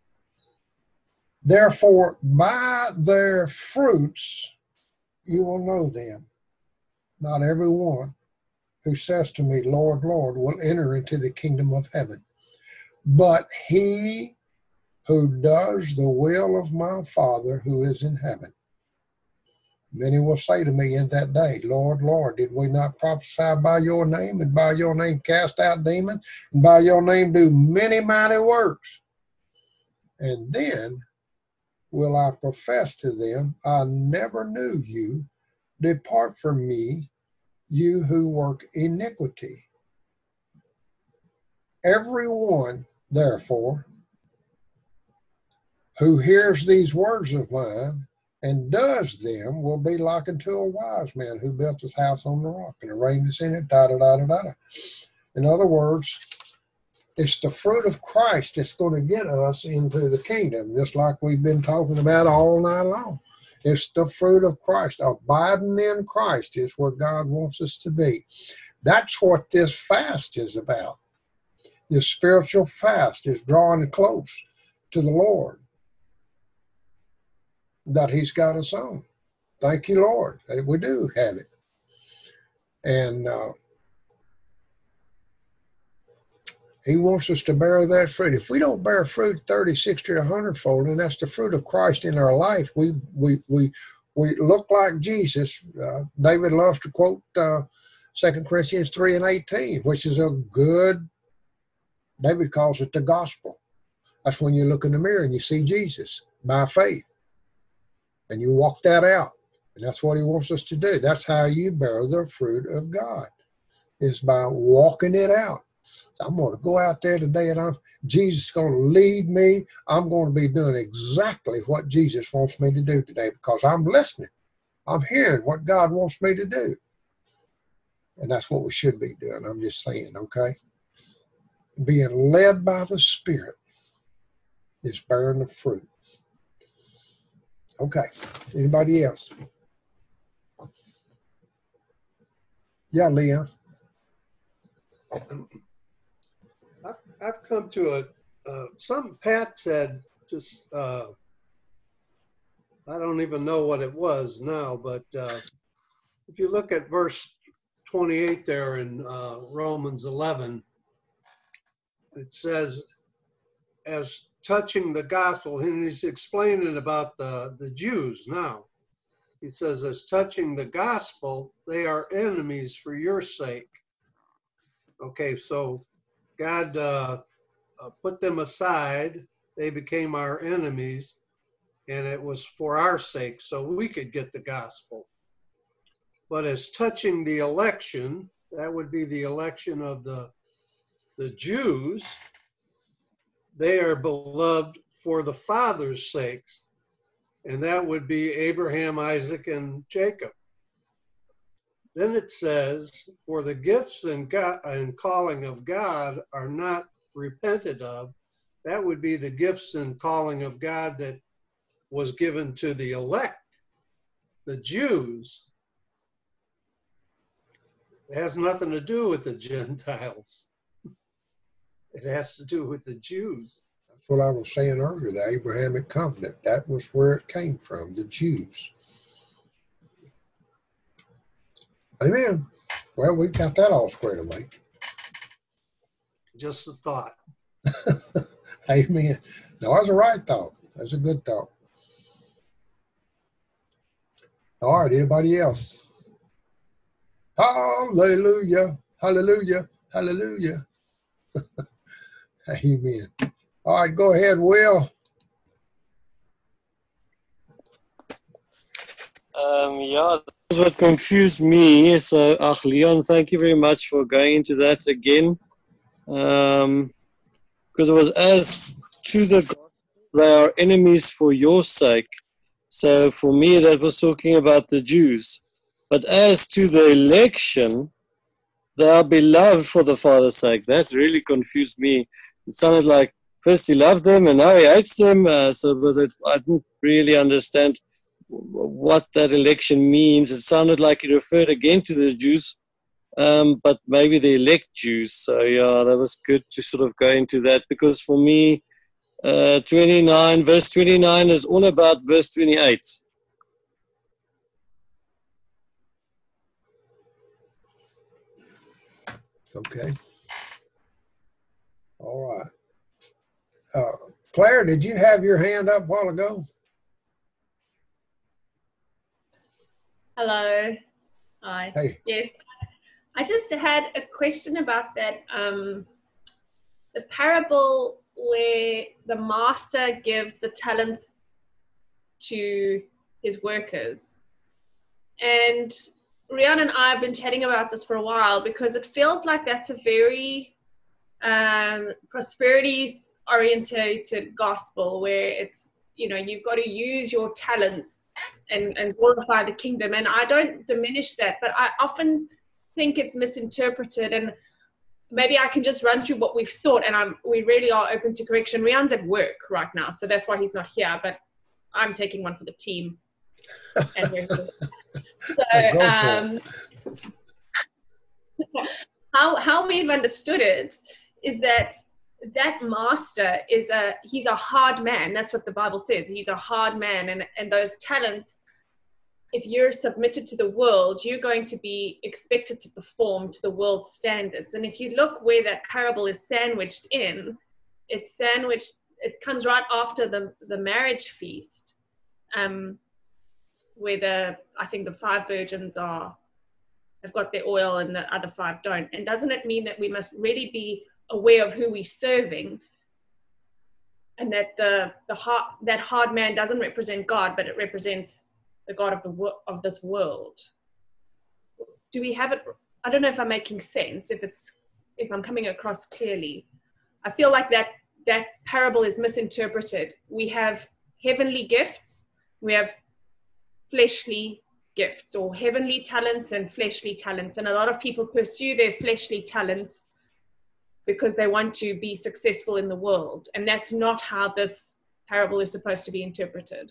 Therefore, by their fruits you will know them. Not every one who says to me, Lord, Lord, will enter into the kingdom of heaven, but he who does the will of my Father who is in heaven. Many will say to me in that day, Lord, Lord, did we not prophesy by your name, and by your name cast out demons, and by your name do many mighty works? And then will I profess to them, I never knew you. Depart from me, you who work iniquity. Everyone, therefore, who hears these words of mine and does them will be like unto a wise man who built his house on the rock, and the rain is in it, da da da da da. In other words, it's the fruit of Christ that's going to get us into the kingdom, just like we've been talking about all night long. It's the fruit of Christ. Abiding in Christ is where God wants us to be. That's what this fast is about. This spiritual fast is drawing close to the Lord that He's got us on. Thank you, Lord. We do have it. And uh, He wants us to bear that fruit. If we don't bear fruit thirty, sixty, or one hundred fold, and that's the fruit of Christ in our life, we we we we look like Jesus. Uh, David loves to quote uh, Second Corinthians three and eighteen, which is a good, David calls it the gospel. That's when you look in the mirror and you see Jesus by faith. And you walk that out. And that's what He wants us to do. That's how you bear the fruit of God, is by walking it out. So I'm going to go out there today, and I'm, Jesus is going to lead me. I'm going to be doing exactly what Jesus wants me to do today, because I'm listening. I'm hearing what God wants me to do. And that's what we should be doing. I'm just saying, okay? Being led by the Spirit. is bearing the fruit. Okay. Anybody else? Yeah, Leon. I've, I've come to a, uh, something Pat said, just, uh, I don't even know what it was now, but uh, if you look at verse twenty-eight there in uh, Romans eleven, it says, as touching the gospel, and he's explaining about the, the Jews now. He says, as touching the gospel, they are enemies for your sake. Okay, so God uh, uh, put them aside. They became our enemies, and it was for our sake, so we could get the gospel. But as touching the election, that would be the election of the, the Jews, they are beloved for the Father's sakes, and that would be Abraham, Isaac, and Jacob. Then it says, for the gifts and, God, and calling of God are not repented of. That would be the gifts and calling of God that was given to the elect, the Jews. It has nothing to do with the Gentiles. It has to do with the Jews. That's what I was saying earlier, the Abrahamic covenant. That was where it came from, the Jews. Amen. Well, we've got that all squared away. Just a thought. Amen. No, that's a right thought. That's a good thought. All right, anybody else? Hallelujah, hallelujah, hallelujah. Amen. All right, go ahead, Will. Um, yeah, that's what confused me. So, ach, Leon, thank you very much for going into that again. Um, because it was as to the gospel, they are enemies for your sake. So for me, that was talking about the Jews. But as to the election, they are beloved for the Father's sake. That really confused me. It sounded like first he loved them and now he hates them. Uh, so that I didn't really understand what that election means. It sounded like he referred again to the Jews, um, but maybe the elect Jews. So yeah, that was good to sort of go into that, because for me, uh, twenty-nine, verse twenty-nine is all about verse twenty-eight. Okay. All right. Uh, Claire, did you have your hand up a while ago? Hello. Hi. Hey. Yes. I just had a question about that. Um, the parable where the master gives the talents to his workers. And Rian and I have been chatting about this for a while, because it feels like that's a very um, prosperity orientated gospel, where it's, you know, you've got to use your talents and, and glorify the kingdom. And I don't diminish that, but I often think it's misinterpreted. And maybe I can just run through what we've thought, and I'm, we really are open to correction. Rian's at work right now, so that's why he's not here, but I'm taking one for the team. And we're so um, how, how we've understood it is that that master is a, he's a hard man. That's what the Bible says. He's a hard man. And, and those talents, if you're submitted to the world, you're going to be expected to perform to the world's standards. And if you look where that parable is sandwiched in, it's sandwiched, it comes right after the, the marriage feast, um, where the, I think the five virgins are, have got their oil and the other five don't. And doesn't it mean that we must really be aware of who we're serving, and that the, the hard, that hard man doesn't represent God, but it represents the God of the of this world? Do we have it? I don't know if I'm making sense, if it's, if I'm coming across clearly. I feel like that that parable is misinterpreted. We have heavenly gifts, we have fleshly gifts, or heavenly talents and fleshly talents. And a lot of people pursue their fleshly talents because they want to be successful in the world. And that's not how this parable is supposed to be interpreted.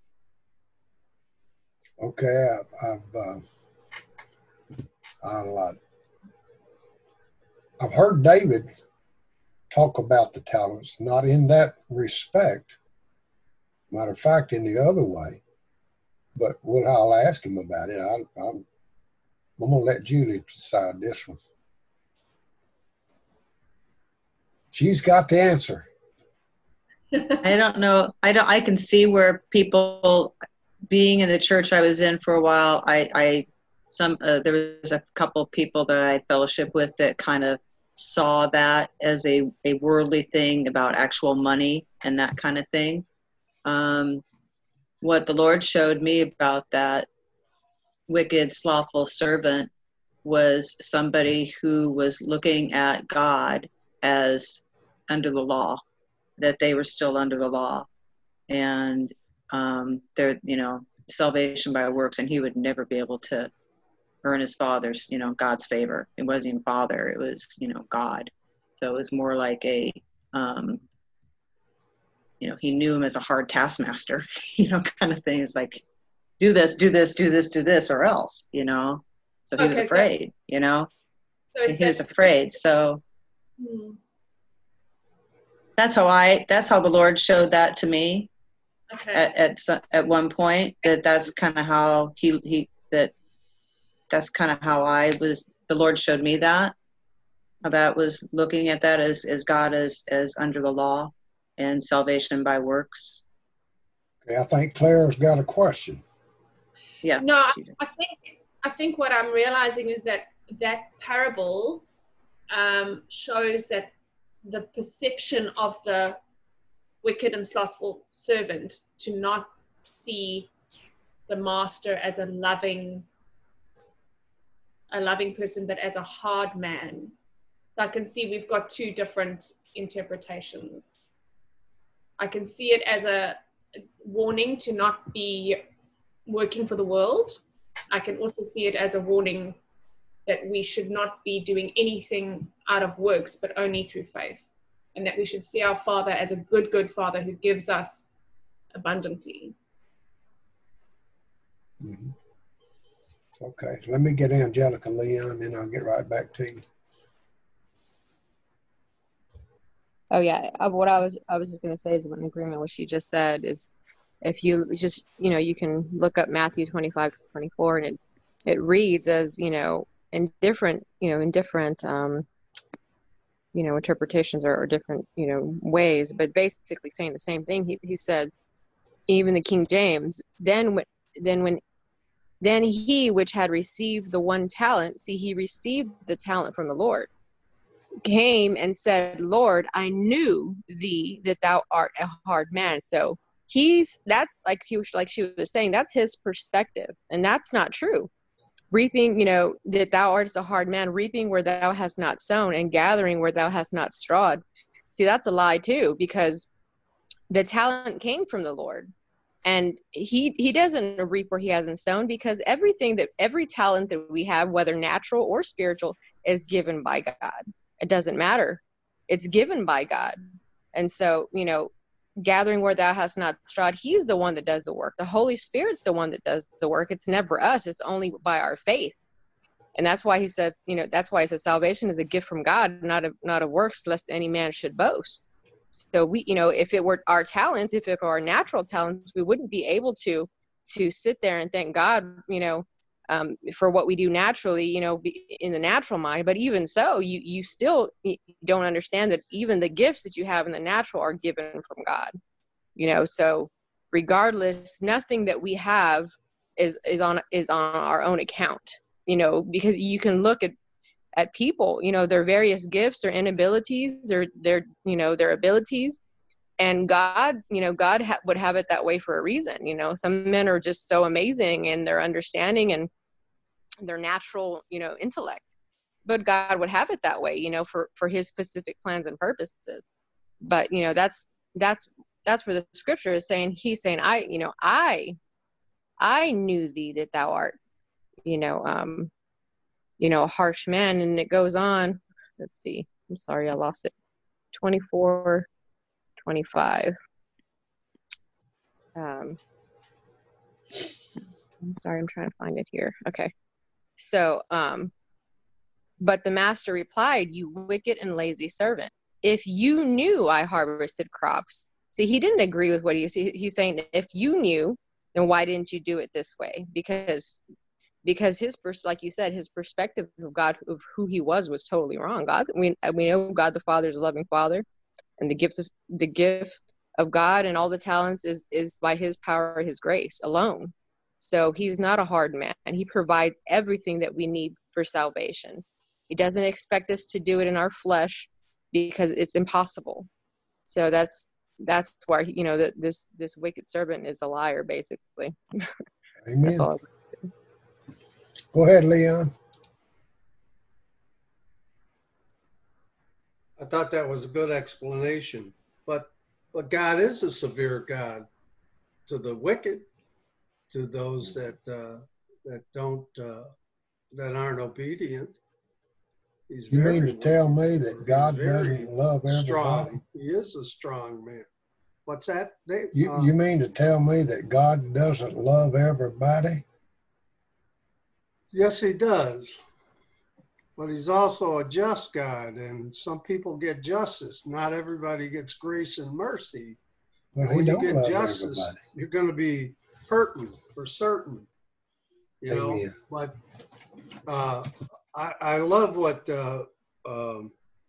Okay, I, I've uh, I'll, uh, I've heard David talk about the talents, not in that respect. Matter of fact, in the other way. But what I'll ask him about it. I, I'm, I'm gonna let Julie decide this one. She's got the answer. I don't know. I don't. I can see where people, being in the church I was in for a while, I, I some uh, there was a couple people that I fellowship with that kind of saw that as a, a worldly thing about actual money and that kind of thing. Um, what the Lord showed me about that wicked, slothful servant was somebody who was looking at God as under the law, that they were still under the law, and um, they're, you know, salvation by works, and he would never be able to earn his father's, you know, God's favor. It wasn't even father, it was, you know, God. So it was more like a, um, you know, he knew him as a hard taskmaster, you know, kind of thing. It's like, do this, do this, do this, do this, or else, you know. So he was Okay, so- afraid, you know, So and it's he was that- afraid. So Hmm. that's how I, that's how the Lord showed that to me. Okay. At, at so- at one point, that that's kind of how he he that that's kind of how I was. The Lord showed me that about was looking at that as as God as as under the law and salvation by works. Okay, I think Claire's got a question. Yeah. No, I, I think I think what I'm realizing is that that parable um, shows that the perception of the wicked and slothful servant to not see the master as a loving, a loving person, but as a hard man. So I can see we've got two different interpretations. I can see it as a warning to not be working for the world. I can also see it as a warning that we should not be doing anything out of works, but only through faith. And that we should see our Father as a good, good Father who gives us abundantly. Mm-hmm. Okay, let me get Angelica Leon, and then I'll get right back to you. Oh yeah, uh, what I was I was just gonna say is in agreement with what she just said is, if you just you know you can look up Matthew twenty-five, twenty-four, and it it reads as you know in different you know in different um you know interpretations or, or different you know ways, but basically saying the same thing. He he said, even the King James, then when then when then he which had received the one talent, see he received the talent from the Lord, came and said, Lord, I knew thee that thou art a hard man. So he's that like he was like she was saying, that's his perspective, and that's not true. Reaping, you know, that thou art a hard man, reaping where thou hast not sown, and gathering where thou hast not strawed. See, that's a lie too, because the talent came from the Lord, and he he doesn't reap where he hasn't sown, because everything that every talent that we have, whether natural or spiritual, is given by God. It doesn't matter. It's given by God. And so, you know, gathering where thou hast not strawed, he's the one that does the work. The Holy Spirit's the one that does the work. It's never us. It's only by our faith. And that's why he says, you know, that's why he says salvation is a gift from God, not a, not of works, lest any man should boast. So we, you know, if it were our talents, if it were our natural talents, we wouldn't be able to, to sit there and thank God, you know, um, for what we do naturally, you know, in the natural mind. But even so, you, you still you don't understand that even the gifts that you have in the natural are given from God, you know. So regardless, nothing that we have is, is on, is on our own account, you know, because you can look at, at people, you know, their various gifts, their inabilities, their, their, you know, their abilities. And God, you know, God ha- would have it that way for a reason. You know, some men are just so amazing in their understanding and their natural, you know, intellect, but God would have it that way, you know, for, for his specific plans and purposes. But, you know, that's, that's, that's where the scripture is saying, he's saying, I, you know, I, I knew thee that thou art, you know, um, you know, a harsh man. And it goes on, let's see, I'm sorry, I lost it. twenty-four, twenty-five. Um, I'm sorry, I'm trying to find it here. Okay. So, um, but the master replied, "You wicked and lazy servant. If you knew I harvested crops." See, he didn't agree with what he's, he's saying. If you knew, then why didn't you do it this way? Because, because his, pers- like you said, his perspective of God, of who he was, was totally wrong. God, we, we know God the Father is a loving Father, and the gift of the gift of God and all the talents is, is by his power, his grace alone. So he's not a hard man, and he provides everything that we need for salvation. He doesn't expect us to do it in our flesh because it's impossible. So that's that's why, you know, that this this wicked servant is a liar, basically. Amen. That's all. Go ahead, Leon. I thought that was a good explanation, but but God is a severe God to the wicked, to those that uh, that don't uh, that aren't obedient. He's You very mean to tell me that He's God very doesn't love everybody? strong. He is a strong man. What's that, Dave? You Uh, you mean to tell me that God doesn't love everybody? yes, he does. But he's also a just God, and some people get justice. Not everybody gets grace and mercy. Well, And he when you don't get love justice, everybody. you're going to be hurting for certain, you know. Amen. But uh, I, I love what uh, um,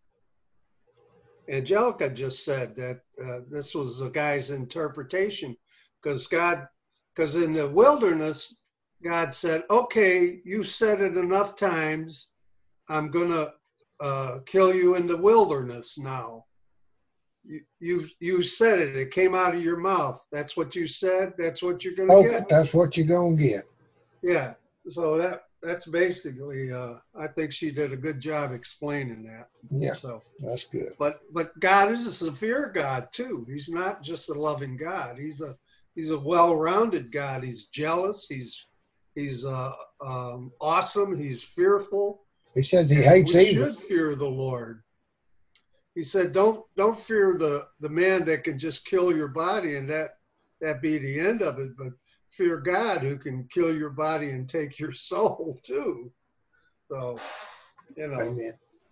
Angelica just said, that uh, this was the guy's interpretation, because God, because in the wilderness, God said, "Okay, you said it enough times. I'm gonna uh, kill you in the wilderness now. You, you you said it. It came out of your mouth. That's what you said. That's what you're gonna Okay, get." that's what you're gonna get. Yeah. So that that's basically. Uh, I think she did a good job explaining that. Yeah, So, that's good. but but God is a severe God too. He's not just a loving God. He's a he's a well-rounded God. He's jealous. He's he's uh, um, awesome. He's fearful. He says he And hates we evil. should fear the Lord. He said, "Don't don't fear the the man that can just kill your body and that that be the end of it, but fear God who can kill your body and take your soul too." So, you know, Amen.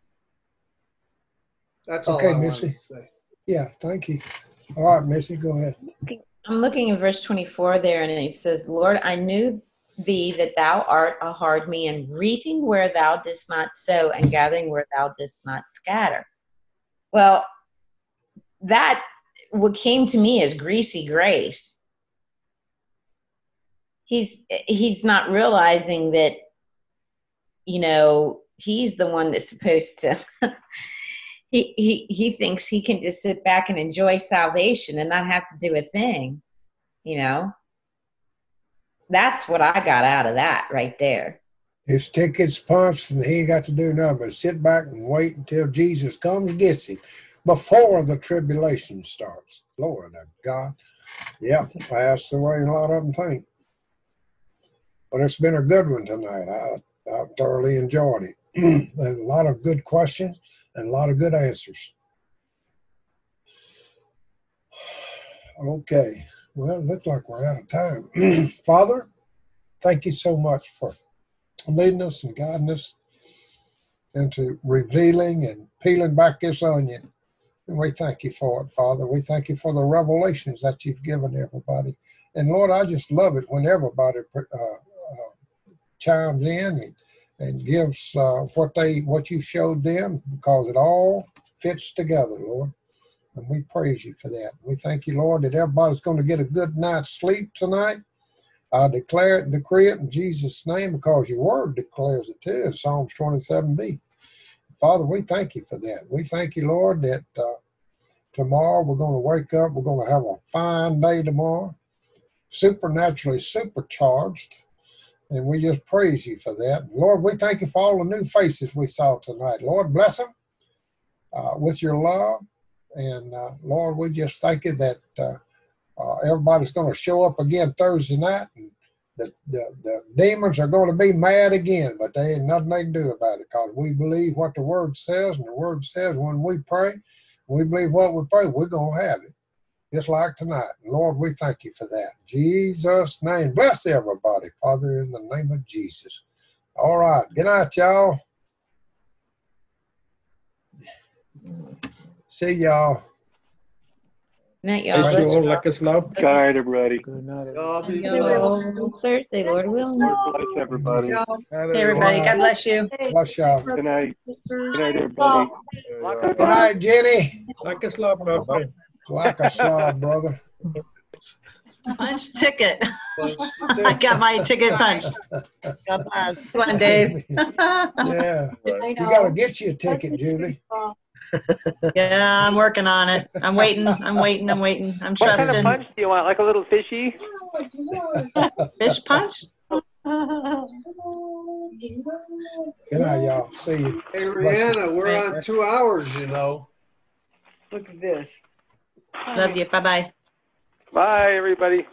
that's all Okay, I wanted Missy. to say. Yeah, thank you. All right, Missy, go ahead. I'm looking in verse twenty-four there, and it says, "Lord, I knew thee that thou art a hard man, reaping where thou didst not sow, and gathering where thou didst not scatter." Well, that what came to me is greasy grace. He's he's not realizing that, you know, he's the one that's supposed to. he he he thinks he can just sit back and enjoy salvation and not have to do a thing, you know. That's what I got out of that right there. His ticket's punched and he ain't got to do nothing but sit back and wait until Jesus comes and gets him before the tribulation starts. Lord of God. Yeah, that's the way a lot of them think. But it's been a good one tonight. I, I thoroughly enjoyed it. And a lot of good questions and a lot of good answers. Okay. Well, it looks like we're out of time. Father, thank you so much for leading us and guiding us into revealing and peeling back this onion. And we thank you for it, Father. We thank you for the revelations that you've given everybody. And Lord, I just love it when everybody uh, uh, chimes in and, and gives uh, what they what you showed them, because it all fits together, Lord. And we praise you for that. We thank you, Lord, that everybody's going to get a good night's sleep tonight. I declare it and decree it in Jesus' name, because your word declares it too in Psalms twenty-seven b. Father, we thank you for that. We thank you, Lord, that uh, tomorrow we're going to wake up. We're going to have a fine day tomorrow, supernaturally supercharged. And we just praise you for that. Lord, we thank you for all the new faces we saw tonight. Lord, bless them uh, with your love. And uh, Lord, we just thank you that uh, uh, everybody's going to show up again Thursday night, and the, the, the demons are going to be mad again, but there ain't nothing they can do about it because we believe what the Word says, and the Word says when we pray, we believe what we pray, we're going to have it. Just like tonight. Lord, we thank you for that. In Jesus' name. Bless everybody, Father, in the name of Jesus. All right. Good night, y'all. See y'all. Good night, y'all. Bless you all. Lekker slaap. Good night, everybody. Good night, everybody. Thursday, Lord willing. Bless everybody. Hey, everybody. God bless you. Bless y'all. Good night. Good night, everybody. Good night, Jenny. Lekker slaap, nou. Bye. Like a slob, brother. Punch ticket. I got my ticket punched. God bless. Come on, Dave. Yeah. You got to get you a ticket, Julie. Yeah, I'm working on it. I'm waiting. I'm waiting. I'm waiting. I'm What trusting. kind of punch do you want? Like a little fishy? Fish punch? Good night, y'all. See you. Hey, Rihanna, we're on two hours, you know. Look at this. Love you. Bye-bye. Bye, everybody.